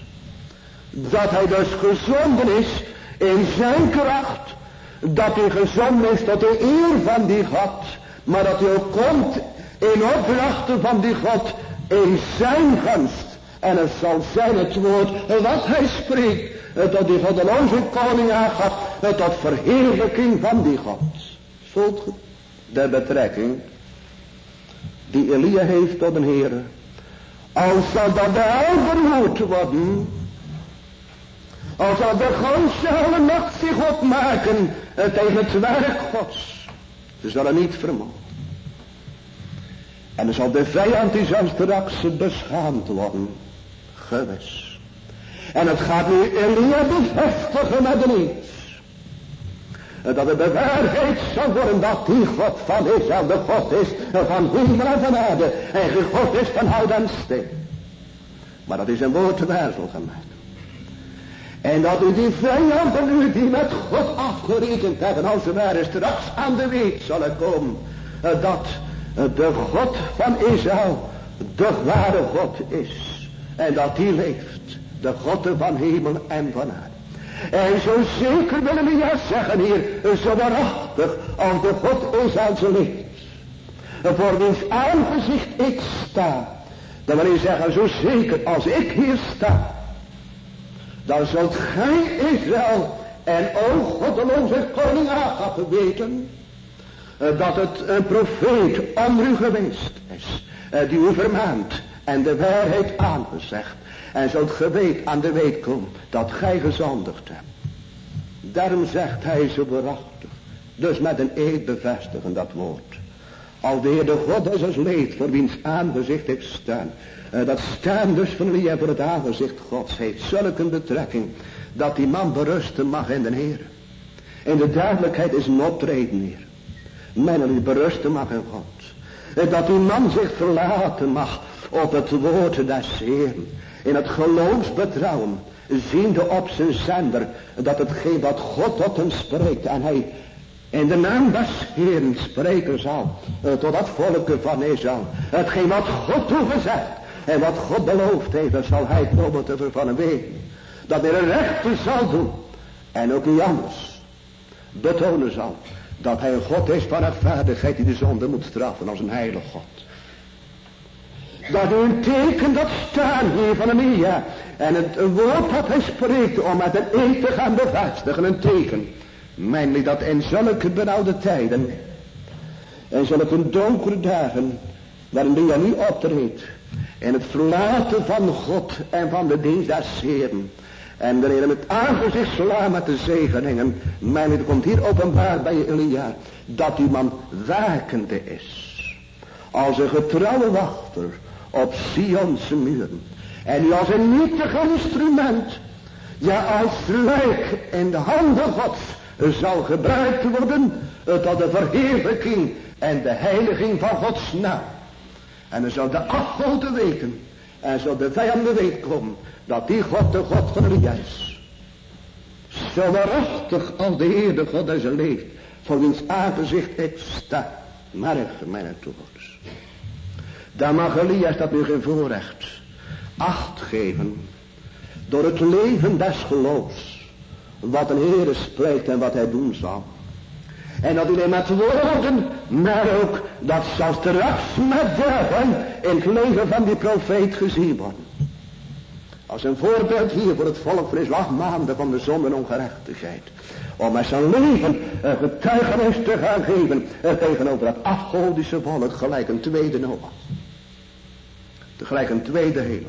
S1: Dat hij dus gezonden is in zijn kracht. Dat hij gezonden is tot de eer van die God. Maar dat hij ook komt in opdrachten van die God in zijn gunst. En het zal zijn het woord wat hij spreekt. Tot die goddeloze koning Agab. Tot verheerlijking van die God. Voelt de betrekking die Elia heeft tot een Heer. Als zal dat de ouderhoed worden. Als zal de ganse hele nacht zich opmaken tegen het werk Gods. Ze zullen niet vermogen. En dan zal de vijand die zal straks beschaamd worden. Gewis. En het gaat nu Elia bevestigen met de iets. Dat het de waarheid zal worden dat die God van Israël de God is van hemel en van aarde. En die God is van hout en steen. Maar dat is een woord waar zal gemaakt. En dat u die vijanden nu die met God afgerekend hebben, als het ware straks aan de weet zullen komen. Dat de God van Israël de ware God is. En dat die leeft. De God van hemel en van aarde. En zo zeker willen we ja zeggen hier, zo waarachtig als de God Israëls leeft. Voor wiens aangezicht ik sta. Dan wil je zeggen, zo zeker als ik hier sta. Dan zult gij Israël en o goddeloze koning Agab weten. Dat het een profeet onder u geweest is. Die u vermaant en de waarheid aangezegd. En zult ge weet aan de weet komen dat gij gezondigd hebt. Daarom zegt hij zo waarachtig. Dus met een eed bevestigen dat woord. Al de Heer de God is als leed voor wiens aangezicht ik sta. Uh, dat staan dus van Elia voor het aangezicht Gods heeft zulke een betrekking. Dat die man berusten mag in de Heer. In de duidelijkheid is een optreden hier. Men die berusten mag in God. Uh, dat die man zich verlaten mag op het woord des Heeren. In het geloofsbetrouwen, ziende op zijn zender, dat hetgeen wat God tot hem spreekt, en hij in de naam des Heeren spreken zal, uh, tot dat volk van Israël. Hetgeen wat God toegezegd, en wat God beloofd heeft, dat zal hij komen te vervangen weten. Dat hij een rechter zal doen, en ook niet anders betonen zal, dat hij een God is van rechtvaardigheid die de zonde moet straffen als een heilig God. Dat u een teken dat staan hier van Elia. En het woord dat hij spreekt om met een eed te gaan bevestigen. Een teken. Mijnlijk dat in zulke benauwde tijden. En zulke donkere dagen. Waarin Elia nu optreedt. In het verlaten van God en van de dienst des Heeren. En de Heer met aangezicht slaan met de zegeningen. Mijnlijk komt hier openbaar bij Elia. Dat die man wakende is. Als een getrouwe wachter op Sionse muren. En nu als een nietig instrument. Ja, als lijk in de handen Gods zal gebruikt worden. Tot de verheerlijking en de heiliging van Gods naam. En dan zou de afgoden weten. En zou de vijanden weten komen. Dat die God de God van Elia is. Zo waarachtig als de Heer de God is leeft. Voor wiens aangezicht ik sta. Maar echt mijn toekomst. Dan mag Elias dat nu geen voorrecht. Acht geven. Door het leven des geloofs. Wat een Heer spreekt en wat hij doen zal. En dat alleen met woorden, maar ook dat zal straks met dagen in het leven van die profeet gezien worden. Als een voorbeeld hier voor het volk voor is acht maanden van de zonde en ongerechtigheid. Om met zijn leven een getuigenis te gaan geven tegenover dat afgodische volk gelijk een tweede Noach. Tegelijk een tweede Henoch.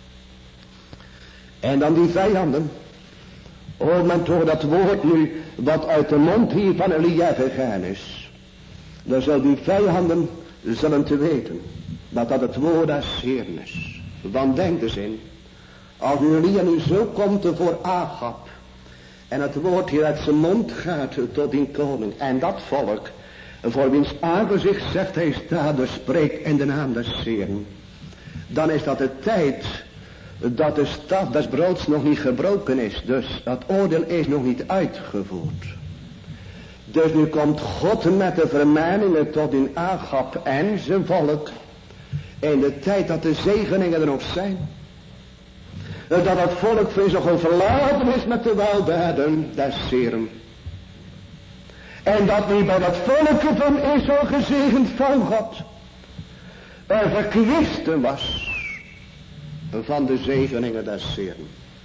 S1: En dan die vijanden. Hoort men toch dat woord nu wat uit de mond hier van Elia gegaan is. Dan zal die vijanden zullen te weten dat dat het woord des Heeren is. Dan denkt eens in. Als nu Elia nu zo komt voor Agab. En het woord hier uit zijn mond gaat tot die koning. En dat volk voor wiens aangezicht zegt hij staat dus spreekt in de naam des Heeren. Dan is dat de tijd dat de staf des broods nog niet gebroken is. Dus dat oordeel is nog niet uitgevoerd. Dus nu komt God met de vermaningen tot in Agab en zijn volk. In de tijd dat de zegeningen er nog zijn. Dat het volk voor zich overladen is met de weldaden des Heeren. En dat niet bij dat volk van Israël gezegend van God. Er verkwisten was. Van de zegeningen des Heeren.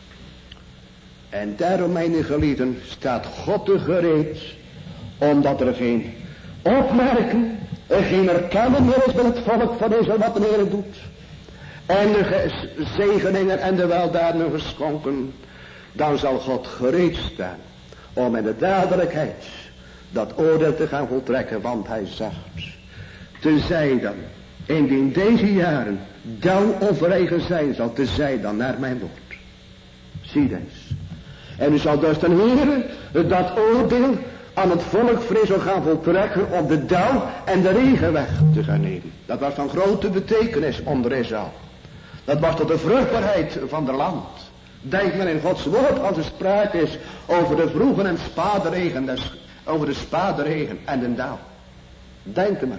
S1: En daarom, mijn geliefden, staat God te gereed. Omdat er geen opmerking, er geen erkenning meer is bij het volk van Israël wat de Heer doet. En de zegeningen en de weldaden geschonken. Dan zal God gereed staan. Om in de dadelijkheid dat oordeel te gaan voltrekken. Want hij zegt. Tezij dan. Indien deze jaren dan overeigen zijn zal, tezij dan naar mijn woord. Zie eens. En u zal dus ten Heere dat oordeel aan het volk Israël gaan voltrekken op de dauw en de regenweg te gaan nemen. Dat was van grote betekenis onder Israël. Dat was tot de vruchtbaarheid van het land. Denk men in Gods woord als er sprake is over de vroege en spade regen, des, over de spade regen en de dauw. Denk er maar.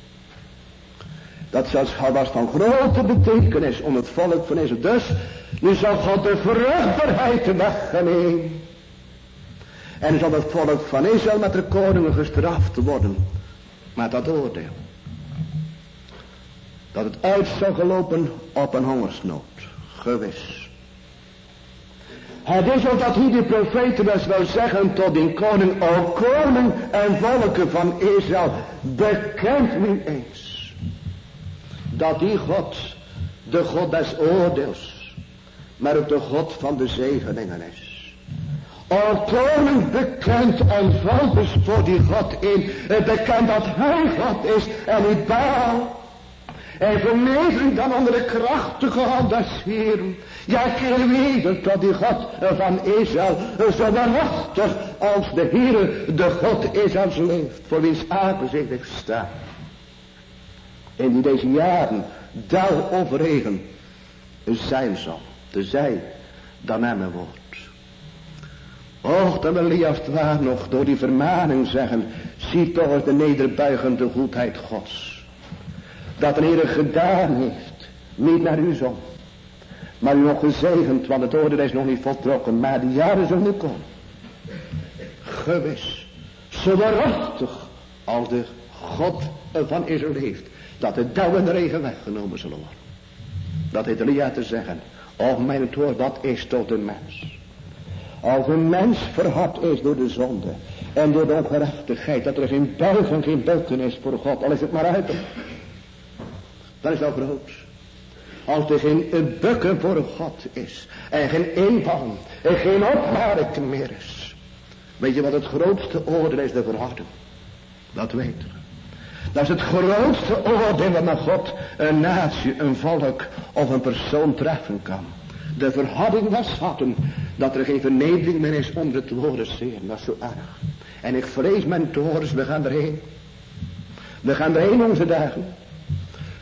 S1: Dat was van grote betekenis om het volk van Israël. Dus, nu zal God de vruchtbaarheid wegnemen. En zal het volk van Israël met de koningen gestraft worden. Met dat oordeel. Dat het uit zou gelopen op een hongersnood. Gewis. Het is ook dat hier de profeten dus wel zeggen tot die koning. O koning en volken van Israël. Bekent nu eens. Dat die God, de God des oordeels, maar ook de God van de zegeningen is. O koning, bekend en valt dus voor die God in. Bekend dat hij God is en niet Baal. En vernedering dan onder de krachtige hand des Heeren. Ja, keer weder tot die God van Israël. Zo waarachtig als de Heere, de God Israëls leeft. Voor wiens aangezicht ik sta. En die deze jaren dauw of regen zijn zal. Te zij dan naar mijn woord. Och, dan wil Elia het waar nog door die vermaning zeggen. Zie toch eens de nederbuigende goedheid Gods. Dat de Heer gedaan heeft. Niet naar u zon. Maar u nog gezegend. Want het oordeel is nog niet voltrokken. Maar de jaren zullen nu komen. Gewis. Zo waarachtig als de God van Israël heeft. Dat de dauw en de regen weggenomen zullen worden. Dat heeft Elia te zeggen. Och mijn woord, wat is tot een mens. Als een mens verhard is door de zonde. En door de ongerechtigheid. Dat er geen buigen, geen bukken is voor God. Al is het maar uit. Dat is wel groot. Als er geen bukken voor God is. En geen invallen. En geen opmerking meer is. Weet je wat het grootste oordeel is? De verharding. Dat weten we. Dat is het grootste oordeel wat naar God een natie, een volk of een persoon treffen kan. De verharding was schatten. Dat er geen vernedering meer is onder het woord des Heeren. Dat is zo erg. En ik vrees mijn torens, we gaan erheen. We gaan erheen onze dagen.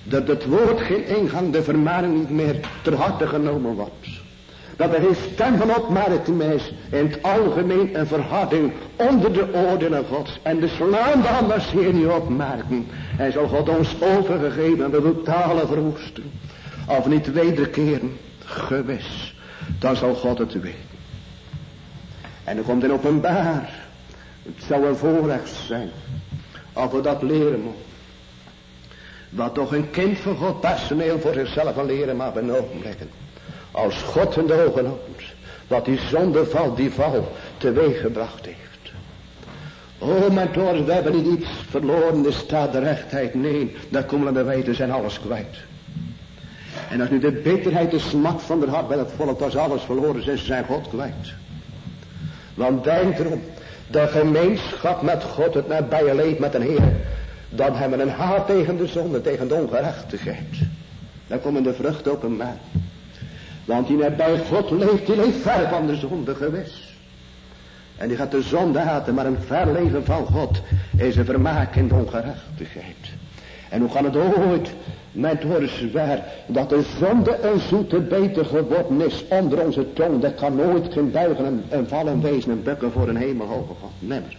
S1: Dat het woord geen ingang, de vermaning niet meer ter harte genomen wordt. Dat er geen stem van opmerking meer is. In het algemeen een verharding onder de oordelen Gods. En de slaande anders hier niet opmerken. En zal God ons overgegeven aan de totale verwoesting. Of niet wederkeren. Gewis. Dan zal God het weten. En dan komt in openbaar. Het zou een voorrecht zijn. Of we dat leren moeten. Wat toch een kind van God personeel voor zichzelf al leren maar bij een ogenblikken. Als God in de ogen opent. Wat die zondeval, die val teweeg gebracht heeft. O mijn toren, we hebben niet iets verloren. Er staat de rechtheid. Nee, daar komen we weten zijn alles kwijt. En als nu de bitterheid, de smak van de hart bij het volk was alles verloren. Zijn ze zijn God kwijt. Want denk erom. De gemeenschap met God, het nabije leven met een Heer. Dan hebben we een haat tegen de zonde, tegen de ongerechtigheid. Dan komen de vruchten op een man. Want die net bij God leeft, die leeft ver van de zonde gewis. En die gaat de zonde haten, maar een ver leven van God is een vermaak in de ongerechtigheid. En hoe kan het ooit, mijn toren zwaar, dat de zonde een zoete beter geworden is onder onze tong. Dat kan nooit geen buigen en, en vallen wezen en bukken voor een hemelhoge God. Nimmer.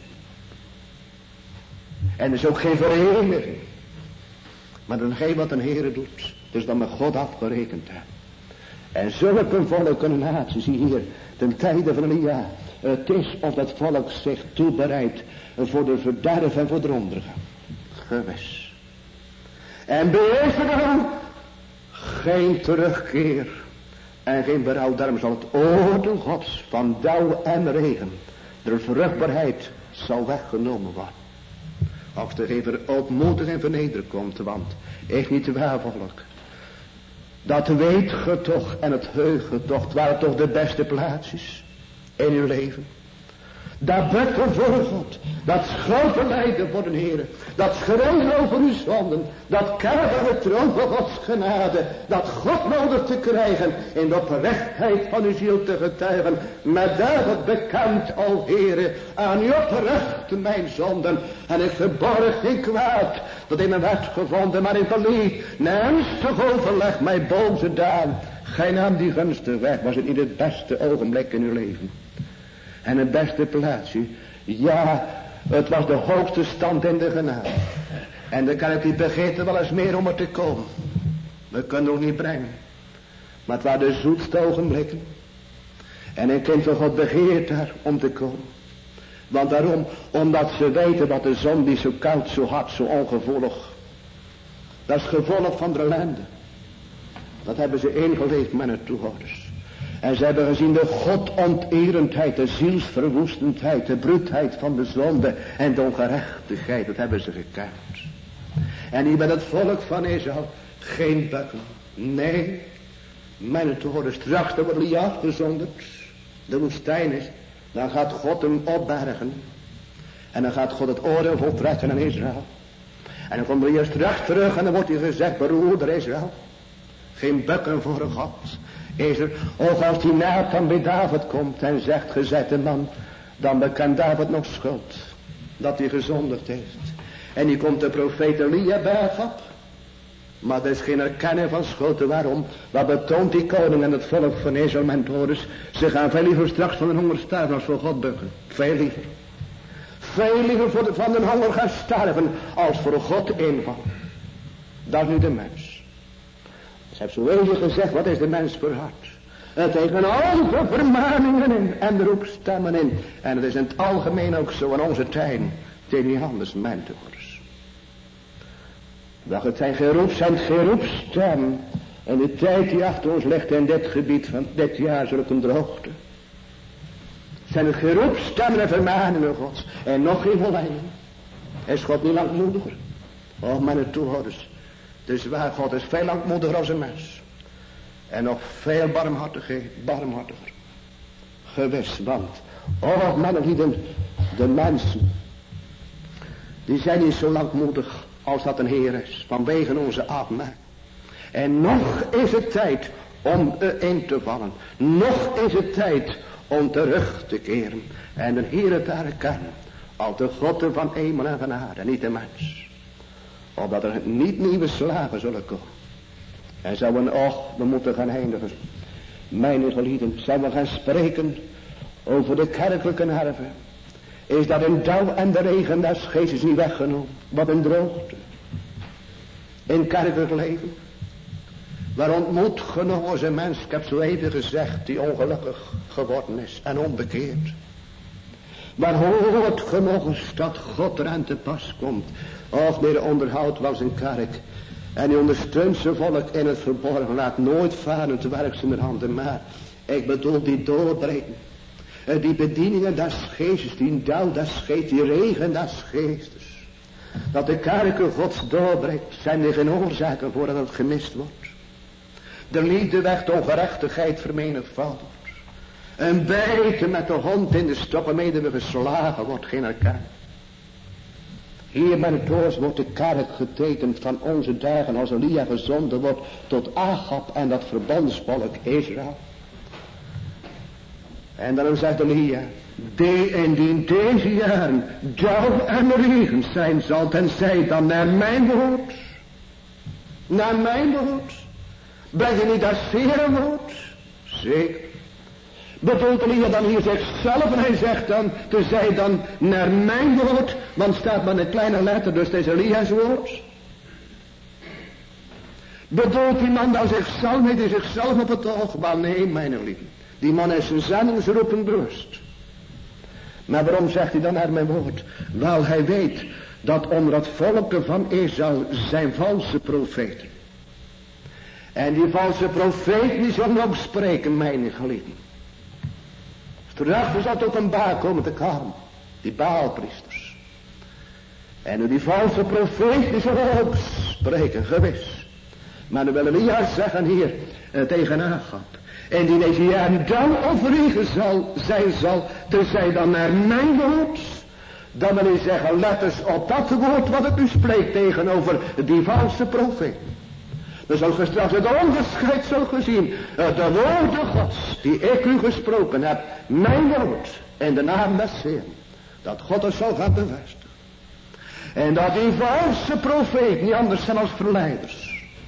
S1: En er is ook geen vereniging. Maar dan geen wat een Heere doet. Dus dan met God afgerekend hebben. En zulke volken en naties zie hier ten tijde van Elia. Het is of dat volk zich toebereidt voor de verderf en voor de ondergang. Gewis. En bewees er dan geen terugkeer en geen berouw. Daarom zal het oordeel Gods van dauw en regen, de vruchtbaarheid zal weggenomen worden. Of er geen verootmoediging en vernedering komt, want echt niet waar volk. Dat weet ge toch en het heugt ge toch, het waren toch de beste plaatsjes in uw leven. Dat bukken voor God, dat grote lijden voor de Heer, dat schreeuwen over uw zonden, dat kerven het troon van Gods genade, dat God nodig te krijgen in de oprechtheid van uw ziel te getuigen, met David bekend, o Heere, aan uw oprecht mijn zonden, en ik verborg geen kwaad, dat in mijn werd gevonden, maar in verliefd, ernstig overleg, mijn boze daan, gij nam die gunstige weg, was het niet het beste ogenblik in uw leven. En het beste plaatsje. Ja, het was de hoogste stand in de genade. En dan kan ik niet vergeten wel eens meer om er te komen. We kunnen het ook niet brengen. Maar het waren de zoetste ogenblikken. En een kind van God begeert daar om te komen. Want waarom? Omdat ze weten dat de zon die zo koud, zo hard, zo ongevoelig. Dat is gevolg van de ellende. Dat hebben ze ingeleefd met hun toehoorders. En ze hebben gezien de godonterendheid, de zielsverwoestendheid, de bruutheid van de zonde en de ongerechtigheid. Dat hebben ze gekend. En hier met het volk van Israël geen bukken. Nee, mijn toren straks dan wordt hij afgezonderd. De woestijn is. Dan gaat God hem opbergen. En dan gaat God het oordeel voltrekken aan Israël. En dan komt hij hier straks terug en dan wordt hij gezegd, beroerder Israël. Geen bukken voor een God. Is er, of als die Nathan bij David komt en zegt, gezette man, dan bekent David nog schuld. Dat hij gezondigd heeft. En die komt de profeet Elia berg op. Maar er is geen erkenning van schuld. Waarom? Wat betoont die koning en het volk van Israël, mijn torens. Ze gaan veel liever straks van de honger sterven als voor God bukken. Veel liever. Veel liever voor de, van de honger gaan sterven als voor God invallen. Dat is nu de mens. Ze heeft zo even gezegd, wat is de mens voor hart? Het tegen al de vermaningen in en roepstemmen in. En het is in het algemeen ook zo in onze tijden. Het is niet anders, mijn toekomst. Dat het zijn geroep, zijn geroepstem. En de tijd die achter ons ligt in dit gebied van dit jaar zulke een droogte. Zijn het geroepstemmen en vermaningen Gods. En nog geen volleiding. Is God niet langmoediger? Oh, mijn toehoorders. Dus waar God is veel langmoediger als een mens. En nog veel barmhartiger. barmhartiger. Gewis, want. Oh, mannen die de, de mensen. Die zijn niet zo langmoedig als dat een Heer is. Vanwege onze afmaak. En nog is het tijd om in te vallen. Nog is het tijd om terug te keren. En de Heer te herkennen. Als de God van hemel en van aarde. Niet de mens. Opdat er niet nieuwe slagen zullen komen. En zouden, och, we moeten gaan eindigen. Mijn gelieden, zouden we gaan spreken over de kerkelijke nerven. Is dat in dauw en de regen des geestes niet weggenomen. Wat een droogte. In kerkelijk leven. Waar ontmoet genoeg is een mens, ik heb zo even gezegd, die ongelukkig geworden is en onbekeerd. Waar hoort genoeg is dat God er aan te pas komt. Och, de onderhoudt wel zijn kerk. En die ondersteunt zijn volk in het verborgen. Laat nooit varen te werk zijn handen. Maar ik bedoel die doorbreken. Die bedieningen des geestes, die dauw des geestes, die regen des geestes. Dat de kerken Gods doorbreekt, zijn er geen oorzaken voor dat het gemist wordt. De liefde weg de ongerechtigheid vermenigvuldigd. Een bijten met de hond in de stoppen mede we geslagen wordt geen herkenning. Hier bij het doors wordt de kerk getekend van onze dagen als Elia gezonden wordt tot Agab en dat verbondsvolk Israël. En dan zegt Elia, de indien deze jaren dauw en regen zijn zal, tenzij dan naar mijn woord, naar mijn woord, breng je niet dat zeer woord? Zeker. Bedoelt Elia dan hier zichzelf en hij zegt dan, tenzij dan naar mijn woord, want staat maar een kleine letter, dus het is Elia's woord. Bedoelt die man dan zichzelf, nee, die zichzelf op het oog, maar nee, mijn lieve. Die man is zijn zendingsroepen bewust. Maar waarom zegt hij dan naar mijn woord? Wel, hij weet dat onder het volk van Israël zijn valse profeten. En die valse profeten die zullen ook spreken, mijn geliefden. Terug zal het openbaar komen te komen. Die Baalpriesters. En die valse profeten die zullen ook spreken, gewis. Maar dan wil Elia zeggen hier uh, tegen Agab. En die deze jaren dan overregen zal, zijn zal, tenzij dan naar mijn woord. Dan wil hij zeggen, let eens op dat woord wat ik u spreek tegenover die valse profeet. Dan zal ge straks het onderscheid zo gezien. De woorden Gods die ik u gesproken heb. Mijn woord in de naam des Heeren. Dat God het zal gaan bevestigen. En dat die valse profeet niet anders zijn als verleiders.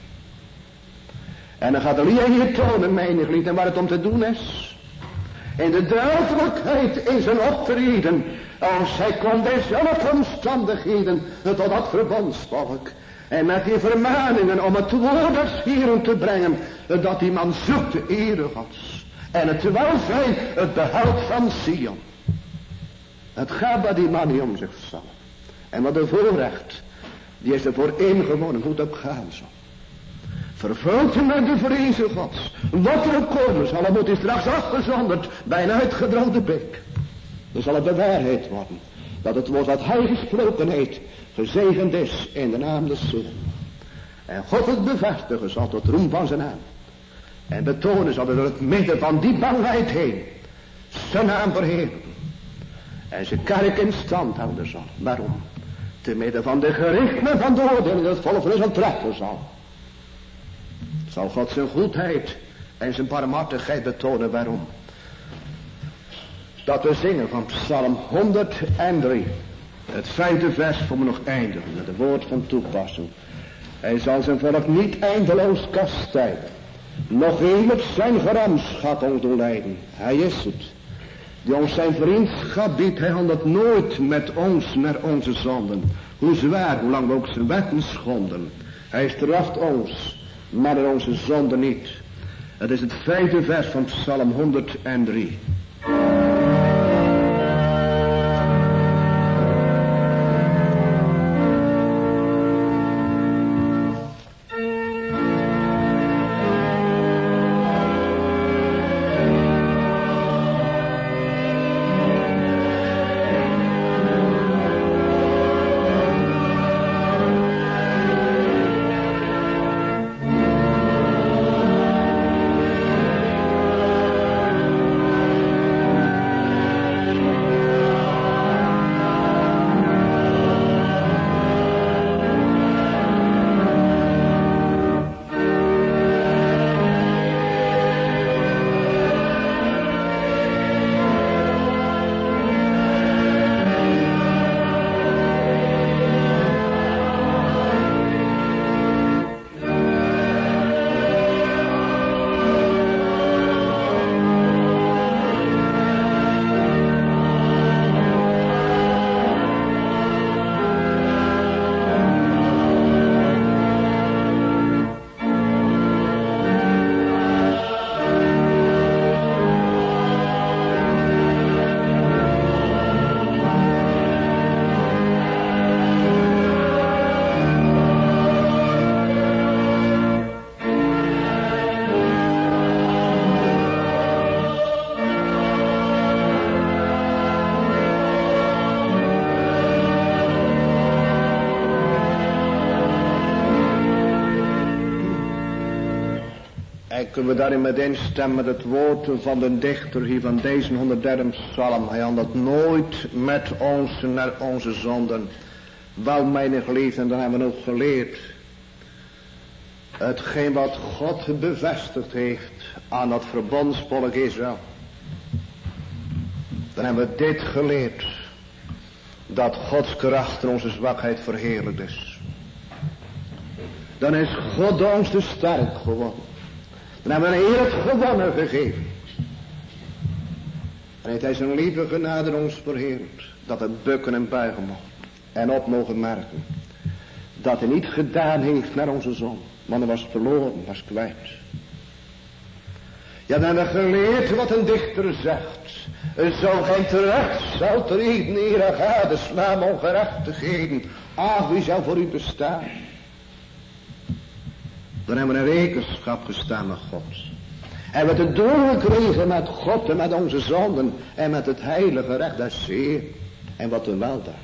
S1: En dan gaat Elia hier tonen, mijn geliefden, waar het om te doen is. In de duidelijkheid in zijn optreden. Als hij kon dezelfde omstandigheden tot dat verbondsvolk. En met die vermaningen om het woord des Heeren te brengen. Dat die man zoekt de ere Gods. En het welzijn, het behoud van Sion. Het gaat bij die man niet om zichzelf. En wat een voorrecht. Die is er voor ingewonnen hoe het ook gaan zal. Vervuld met de vrezen Gods. Wat er ook komen zal, dan moet hij straks afgezonderd bij een uitgedroogde beek. Dan zal het bewaarheid worden. Dat het woord wat hij gesproken heeft, gezegend is in de naam des Heeren. En God het bevestigen zal tot roem van zijn naam. En betonen zal door het midden van die bangheid heen zijn naam verheerlijken. En zijn kerk in stand houden zal. Waarom? Te midden van de gerichten van de oordeling dat het volk van Israël treffen zal. Zal God zijn goedheid en zijn barmhartigheid betonen. Waarom? Dat we zingen van Psalm honderddrie. Het vijfde vers voor me nog eindigen met het woord van toepassing. Hij zal zijn volk niet eindeloos kastijden. Nog eeuwig zijn gramschap ons doorleiden. Hij is het. Die ons zijn vriendschap biedt. Hij handelt nooit met ons naar onze zonden. Hoe zwaar, hoe lang we ook zijn wetten schonden. Hij straft ons, maar naar onze zonden niet. Het is het vijfde vers van Psalm honderddrie. En kunnen we daarin met instemmen met het woord van de dichter hier van deze honderdderde psalm. Hij handelt nooit met ons naar onze zonden. Wel mijn geliefden, dan hebben we ook geleerd. Hetgeen wat God bevestigd heeft aan dat verbondsvolk Israël. Dan hebben we dit geleerd. Dat Gods kracht en onze zwakheid verheerlijkt is. Dan is God ons te sterk geworden. Dan hebben we een Heer het gewonnen gegeven. En heeft hij zijn lieve genade ons verheerlijkt. Dat we bukken en buigen mogen. En op mogen merken. Dat hij niet gedaan heeft naar onze zon. Want hij was verloren, was kwijt. Ja, dan hebben we geleerd wat een dichter zegt. Zo geen terecht zal ter eten hier gadeslaan ongerechtigheden. Ach, wie zou voor u bestaan? Dan hebben we een rekenschap gestaan met God. En we het doorgekregen met God en met onze zonden. En met het heilige recht des Heer. En wat een weldaad.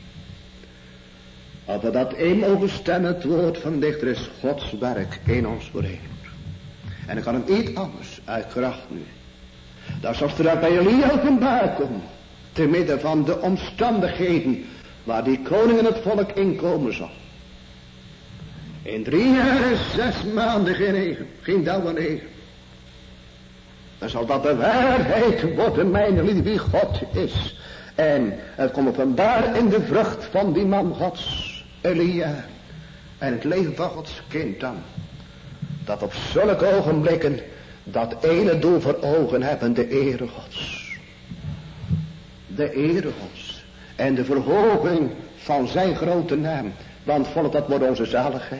S1: Als we dat een mogen stemmen, het woord van de dichter is Gods werk in ons verenigd. En dan kan het niet anders uit kracht nu. Dat zoals er bij Elia openbaar komt. Te midden van de omstandigheden waar die koning en het volk inkomen zal. In drie jaar en zes maanden geen regen, geen dauw en regen. Dan zal dat de waarheid worden, mijn liefde, wie God is. En het komt openbaar in de vrucht van die man Gods, Elia. En het leven van Gods kind dan. Dat op zulke ogenblikken dat ene doel voor ogen hebben, de ere Gods. De ere Gods. En de verhoging van zijn grote naam. Want volk, dat wordt onze zaligheid.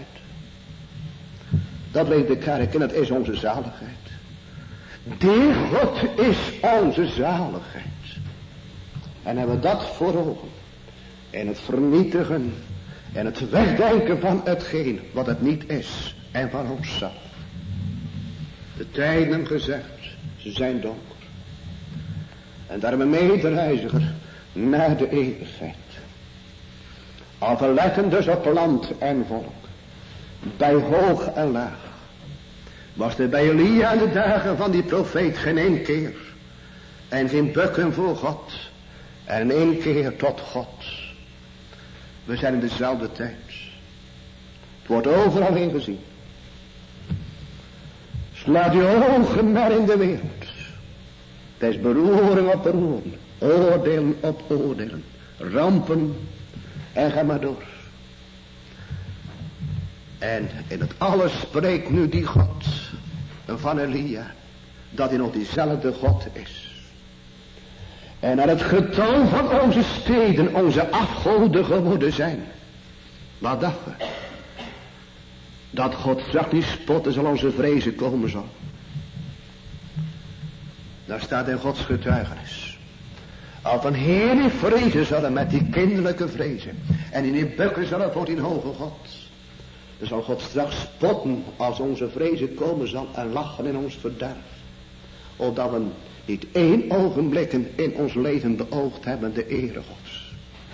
S1: Dat leeft de kerk en dat is onze zaligheid. Die God is onze zaligheid. En hebben we dat voor ogen. En het vernietigen. En het wegdenken van hetgeen wat het niet is. En van onszelf. De tijden gezegd. Ze zijn donker. En daarom een medereiziger naar de eeuwigheid. Al verletten dus op land en volk. Bij hoog en laag. Was er bij Elia in de dagen van die profeet geen één keer. En geen bukken voor God. En één keer tot God. We zijn in dezelfde tijd. Het wordt overal heen gezien. Slaat je ogen maar in de wereld. Het is beroering op beroering. Oordelen op oordelen. Rampen. En ga maar door. En in het alles spreekt nu die God van Elia. Dat hij nog diezelfde God is. En naar het getal van onze steden onze afgoden geworden zijn. Wat dacht we? Dat God zag die spotten zal onze vrezen komen zal. Daar staat in Gods getuigenis. Al van Heer die vrezen zullen met die kinderlijke vrezen. En in die bukken zullen voor die hoge God. Dan zal God straks spotten als onze vrezen komen zal en lachen in ons verderf. Opdat we niet één ogenblik in ons leven beoogd hebben de ere Gods.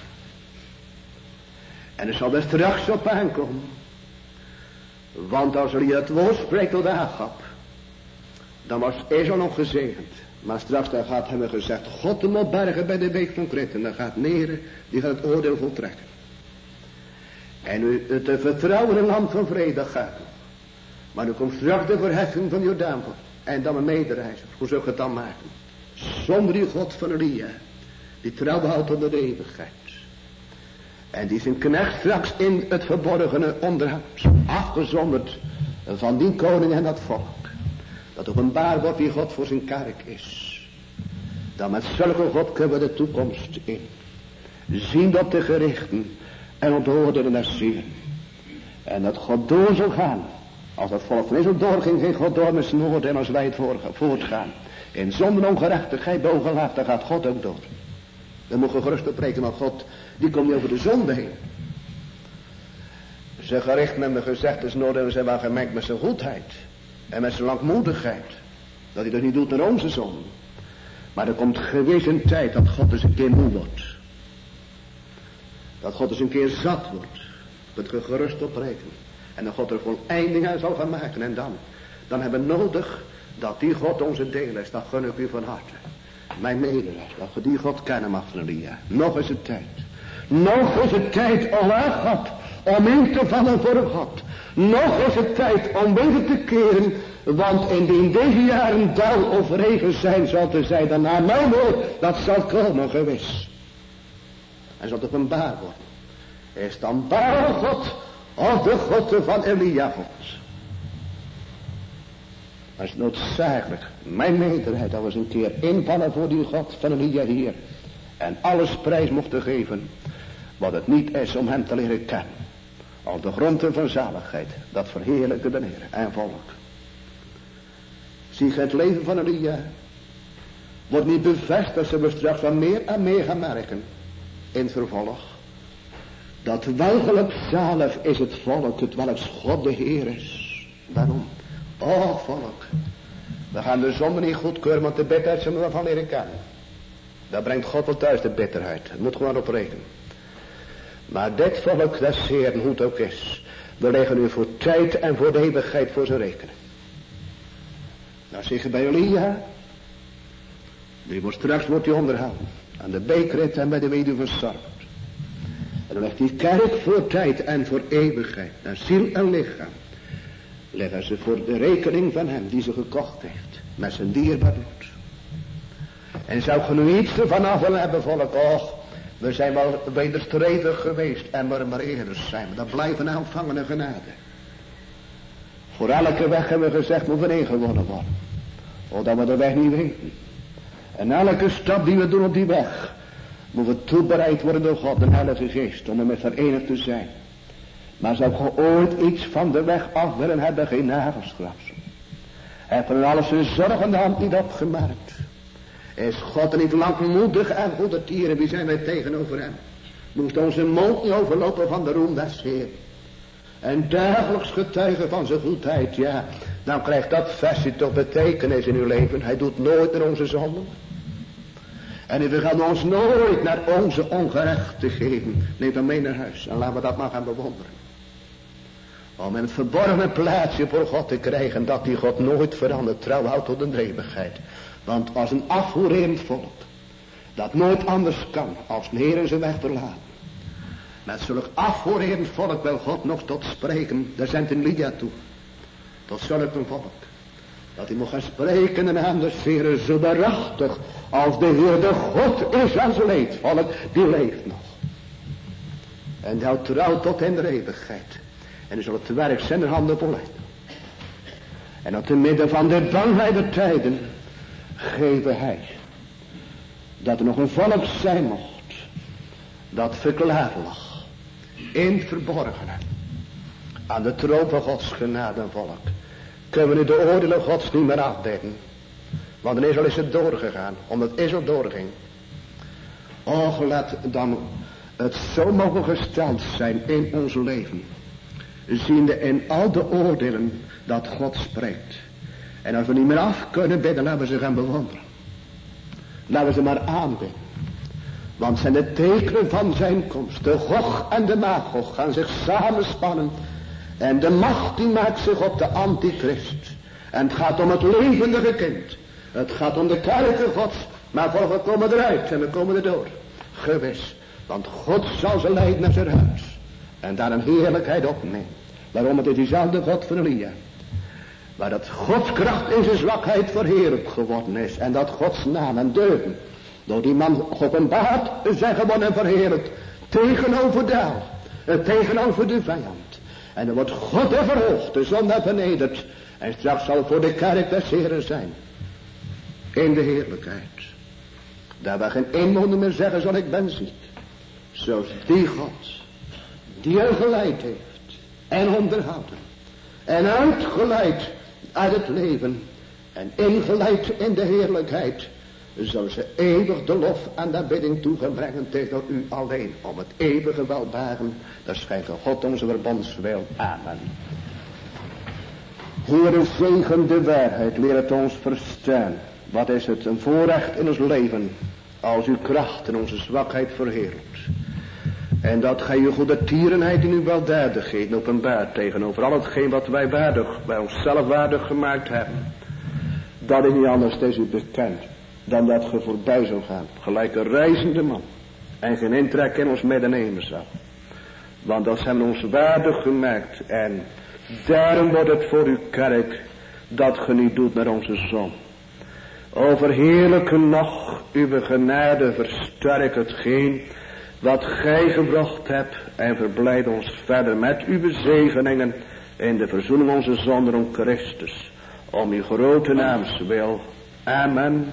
S1: En er zal er straks op aankomen. Want als er je het woord spreekt tot Agab. Dan was Israël nog gezegend. Maar straks dan gaat hebben gezegd. God hem opbergen bij de beek van Krit. En dan gaat Nere. Die gaat het oordeel voltrekken. En nu het vertrouwen in land van vrede gaat. Maar nu komt straks de verheffing van Jordaan. En dan een medereizer. Hoe zou ik het dan maken? Zonder die God van Elia. Die trouw houdt tot de eeuwigheid. En die zijn knecht straks in het verborgene onderhoudt. Afgezonderd van die koning en dat volk. Dat openbaar wordt wie God voor zijn kerk is. Dan met zulke God kunnen we de toekomst in. Zien op de gerichten. En op de oordelen des Heeren. En dat God door zal gaan. Als dat volk van Israël doorging, ging God door met zijn oordeel als wij het voortgaan. In zonde en ongerechtigheid bogelaag, daar gaat God ook door. Dan moet je gerust op rekenen, want God, die komt niet over de zonde heen. Zijn gericht met me gezegd is nodig, zijn wel gemengd met zijn goedheid. En met zijn langmoedigheid. Dat hij dat niet doet naar onze zonde. Maar er komt gewis een tijd dat God eens een keer moe wordt. Dat God eens een keer zat wordt. Dat je gerust op rekenen. En dat God er volleinding aan zal gaan maken. En dan. dan hebben we nodig dat die God onze deel is. Dat gun ik u van harte. Mijn medelijden, dat we die God kennen mag van Elia. Nog is het tijd. Nog is het tijd, o God, om in te vallen voor God. Nog is het tijd om weer te keren. Want indien deze jaren dauw of regen zijn, zal te zijn dan naar mijn woord, dat zal komen gewis. En zal het openbaar worden. Is dan Baal God of de God van Elia God? Dat is noodzakelijk, mijn meerderheid, dat we eens een keer invallen voor die God van Elia hier. En alles prijs mochten geven, wat het niet is om hem te leren kennen. Als de gronden van zaligheid, dat verheerlijke de Heer en volk. Zie je het leven van Elia, wordt niet bevestigd, ze we straks van meer en meer gaan merken. In het vervolg. Dat welgelijk zalig is het volk, het welks God de Heer is. Waarom? O volk, we gaan de zonde niet goedkeuren, want de bitterheid zullen we van leren kennen. Dat brengt God wel thuis, de bitterheid. Het moet gewoon op rekenen. Maar dit volk, dat is Heer, hoe het ook is. We leggen nu voor tijd en voor de eeuwigheid voor zijn rekening. Nou zeg je bij Elia, die wordt straks wordt hij onderhouden. Aan de beekrit en bij de weduwe van Sarfat. En dan legt die kerk voor tijd en voor eeuwigheid. Naar ziel en lichaam. Leggen ze voor de rekening van hem die ze gekocht heeft. Met zijn dierbaar bloed. En zou je nu iets ervan af willen hebben, volk? Och, we zijn wel wederstrevig geweest. En maar maar eerder zijn we. Dat blijven aanvangende genade. Voor elke weg hebben we gezegd, moet we ingewonnen worden. Omdat we de weg niet weten. En elke stap die we doen op die weg, moet we toebereid worden door God, de Heilige Geest, om ermee verenigd te zijn. Maar zou je ooit iets van de weg af willen hebben, geen nagelskrapsel. Heb er alles zijn zorgende hand niet opgemerkt. Is God er niet langmoedig en goede tieren, wie zijn wij tegenover hem? Moest onze mond niet overlopen van de roem des Heer. En dagelijks getuigen van zijn goedheid, ja. Dan krijgt dat versje toch betekenis in uw leven. Hij doet nooit naar onze zonden. En we gaan ons nooit naar onze ongerechtigheden. Neem dan mee naar huis. En laten we dat maar gaan bewonderen. Om in het verborgen plaatsje voor God te krijgen. Dat die God nooit verandert. Trouw houdt tot de eeuwigheid. Want als een afvoerend volk. Dat nooit anders kan. Als de Heer in zijn weg verlaten. Met zulk afvoerend volk wil God nog tot spreken. Daar zendt een Elia toe. Tot zulk een volk. Dat hij mocht gaan spreken en aan de Heer zo waarachtig. Als de Heer de God is aan zijn leedvolk. Die leeft nog. En hij houdt trouw tot in de eeuwigheid. En hij zal het werk zijn handen volleiden. En op te midden van de banglijde tijden. Geven hij. Dat er nog een volk zijn mocht. Dat verklaard lag. In het verborgene. Aan de troon van Gods genade volk. Kunnen we nu de oordelen Gods niet meer afbidden. Want in Israël is het doorgegaan. Omdat Israël doorging. Och, laat dan het zo mogen gesteld zijn in ons leven. Ziende in al de oordelen dat God spreekt. En als we niet meer af kunnen bidden, laten we ze gaan bewonderen. Laten we ze maar aanbidden. Want zijn de tekenen van zijn komst. De Gog en de Magog gaan zich samenspannen. En de macht die maakt zich op de antichrist. En het gaat om het levendige kind. Het gaat om de kerken Gods. Maar volgens we komen eruit en we komen er door. Gewis. Want God zal ze leiden naar zijn huis. En daar een heerlijkheid opnemen. Waarom het is diezelfde God van Elia. Waar dat Gods kracht in zijn zwakheid verheerlijk geworden is. En dat Gods naam en deugden. Door die man geopenbaard zijn geworden en verheerlijkt. Tegenover de hel. Tegenover de vijand. En dan wordt God er verhoogd. De zonde vernederd. En straks zal voor de kerk des Heren zijn. In de heerlijkheid. Daar waar geen inwoner meer zeggen zal ik ben ziek. Zoals die God. Die er geleid heeft. En onderhouden. En uitgeleid uit het leven. En ingeleid in de heerlijkheid. Zal ze eeuwig de lof en de bidding toebrengen tegen u alleen. Om het eeuwige welbaren. Dat schijnt God onze verbondswil. Amen. Heere, zegen de waarheid. Leer het ons verstaan. Wat is het een voorrecht in ons leven. Als uw kracht en onze zwakheid verheerlijkt. En dat gij uw goede tierenheid in uw weldadigheid openbaart tegenover al hetgeen wat wij waardig, wij onszelf waardig gemaakt hebben. Dat is niet anders, het is u bekend, dan dat ge voorbij zou gaan, gelijk een reizende man. En geen intrek in ons midden nemen zou. Want dat hebben ons waardig gemaakt. En daarom wordt het voor uw kerk dat ge niet doet met onze zon. Overheerlijke nog uw genade, versterk hetgeen wat gij gebracht hebt. En verblijd ons verder met uw zegeningen in de verzoening onze zonden om Christus. Om uw grote naams wil. Amen.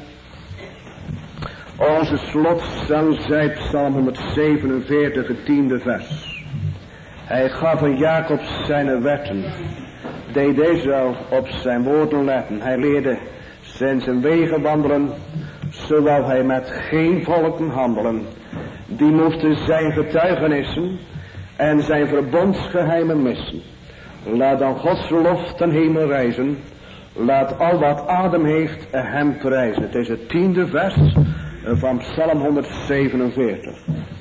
S1: Onze slotzang zij Psalm honderdzevenenveertig, het tiende vers. Hij gaf aan Jacob zijn wetten, deed deze op zijn woorden letten. Hij leerde zijn zijn wegen wandelen, zodat hij met geen volken handelen. Die moesten zijn getuigenissen en zijn verbondsgeheimen missen. Laat dan Gods lof ten hemel reizen, laat al wat adem heeft hem prijzen. Het is het tiende vers van Psalm honderdzevenenveertig.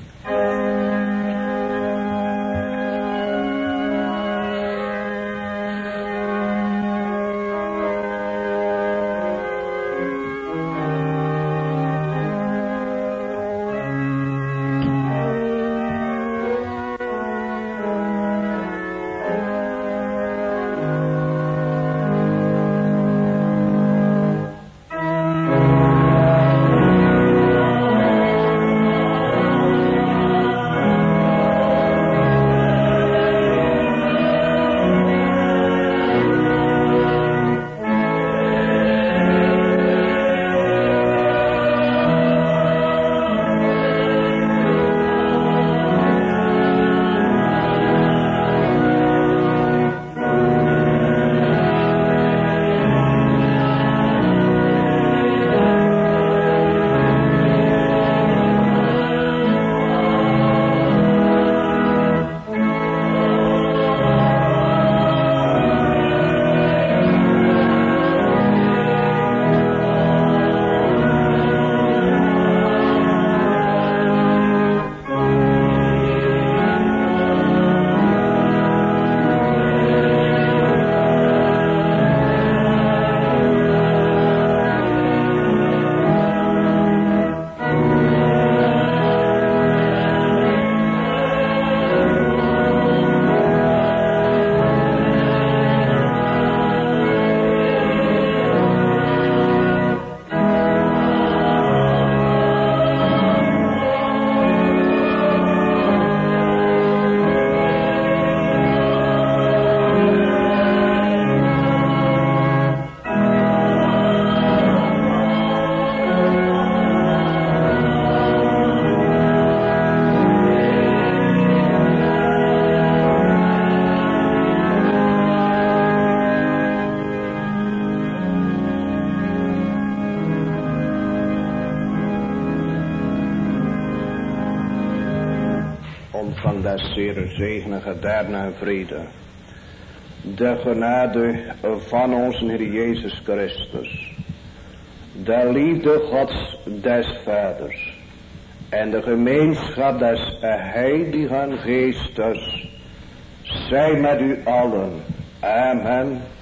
S1: Ontvang des Heeren zegenen, gedaren en vrede. De genade van onze Heer Jezus Christus. De liefde Gods des Vaders. En de gemeenschap des Heiligen Geestes. Zij met u allen. Amen.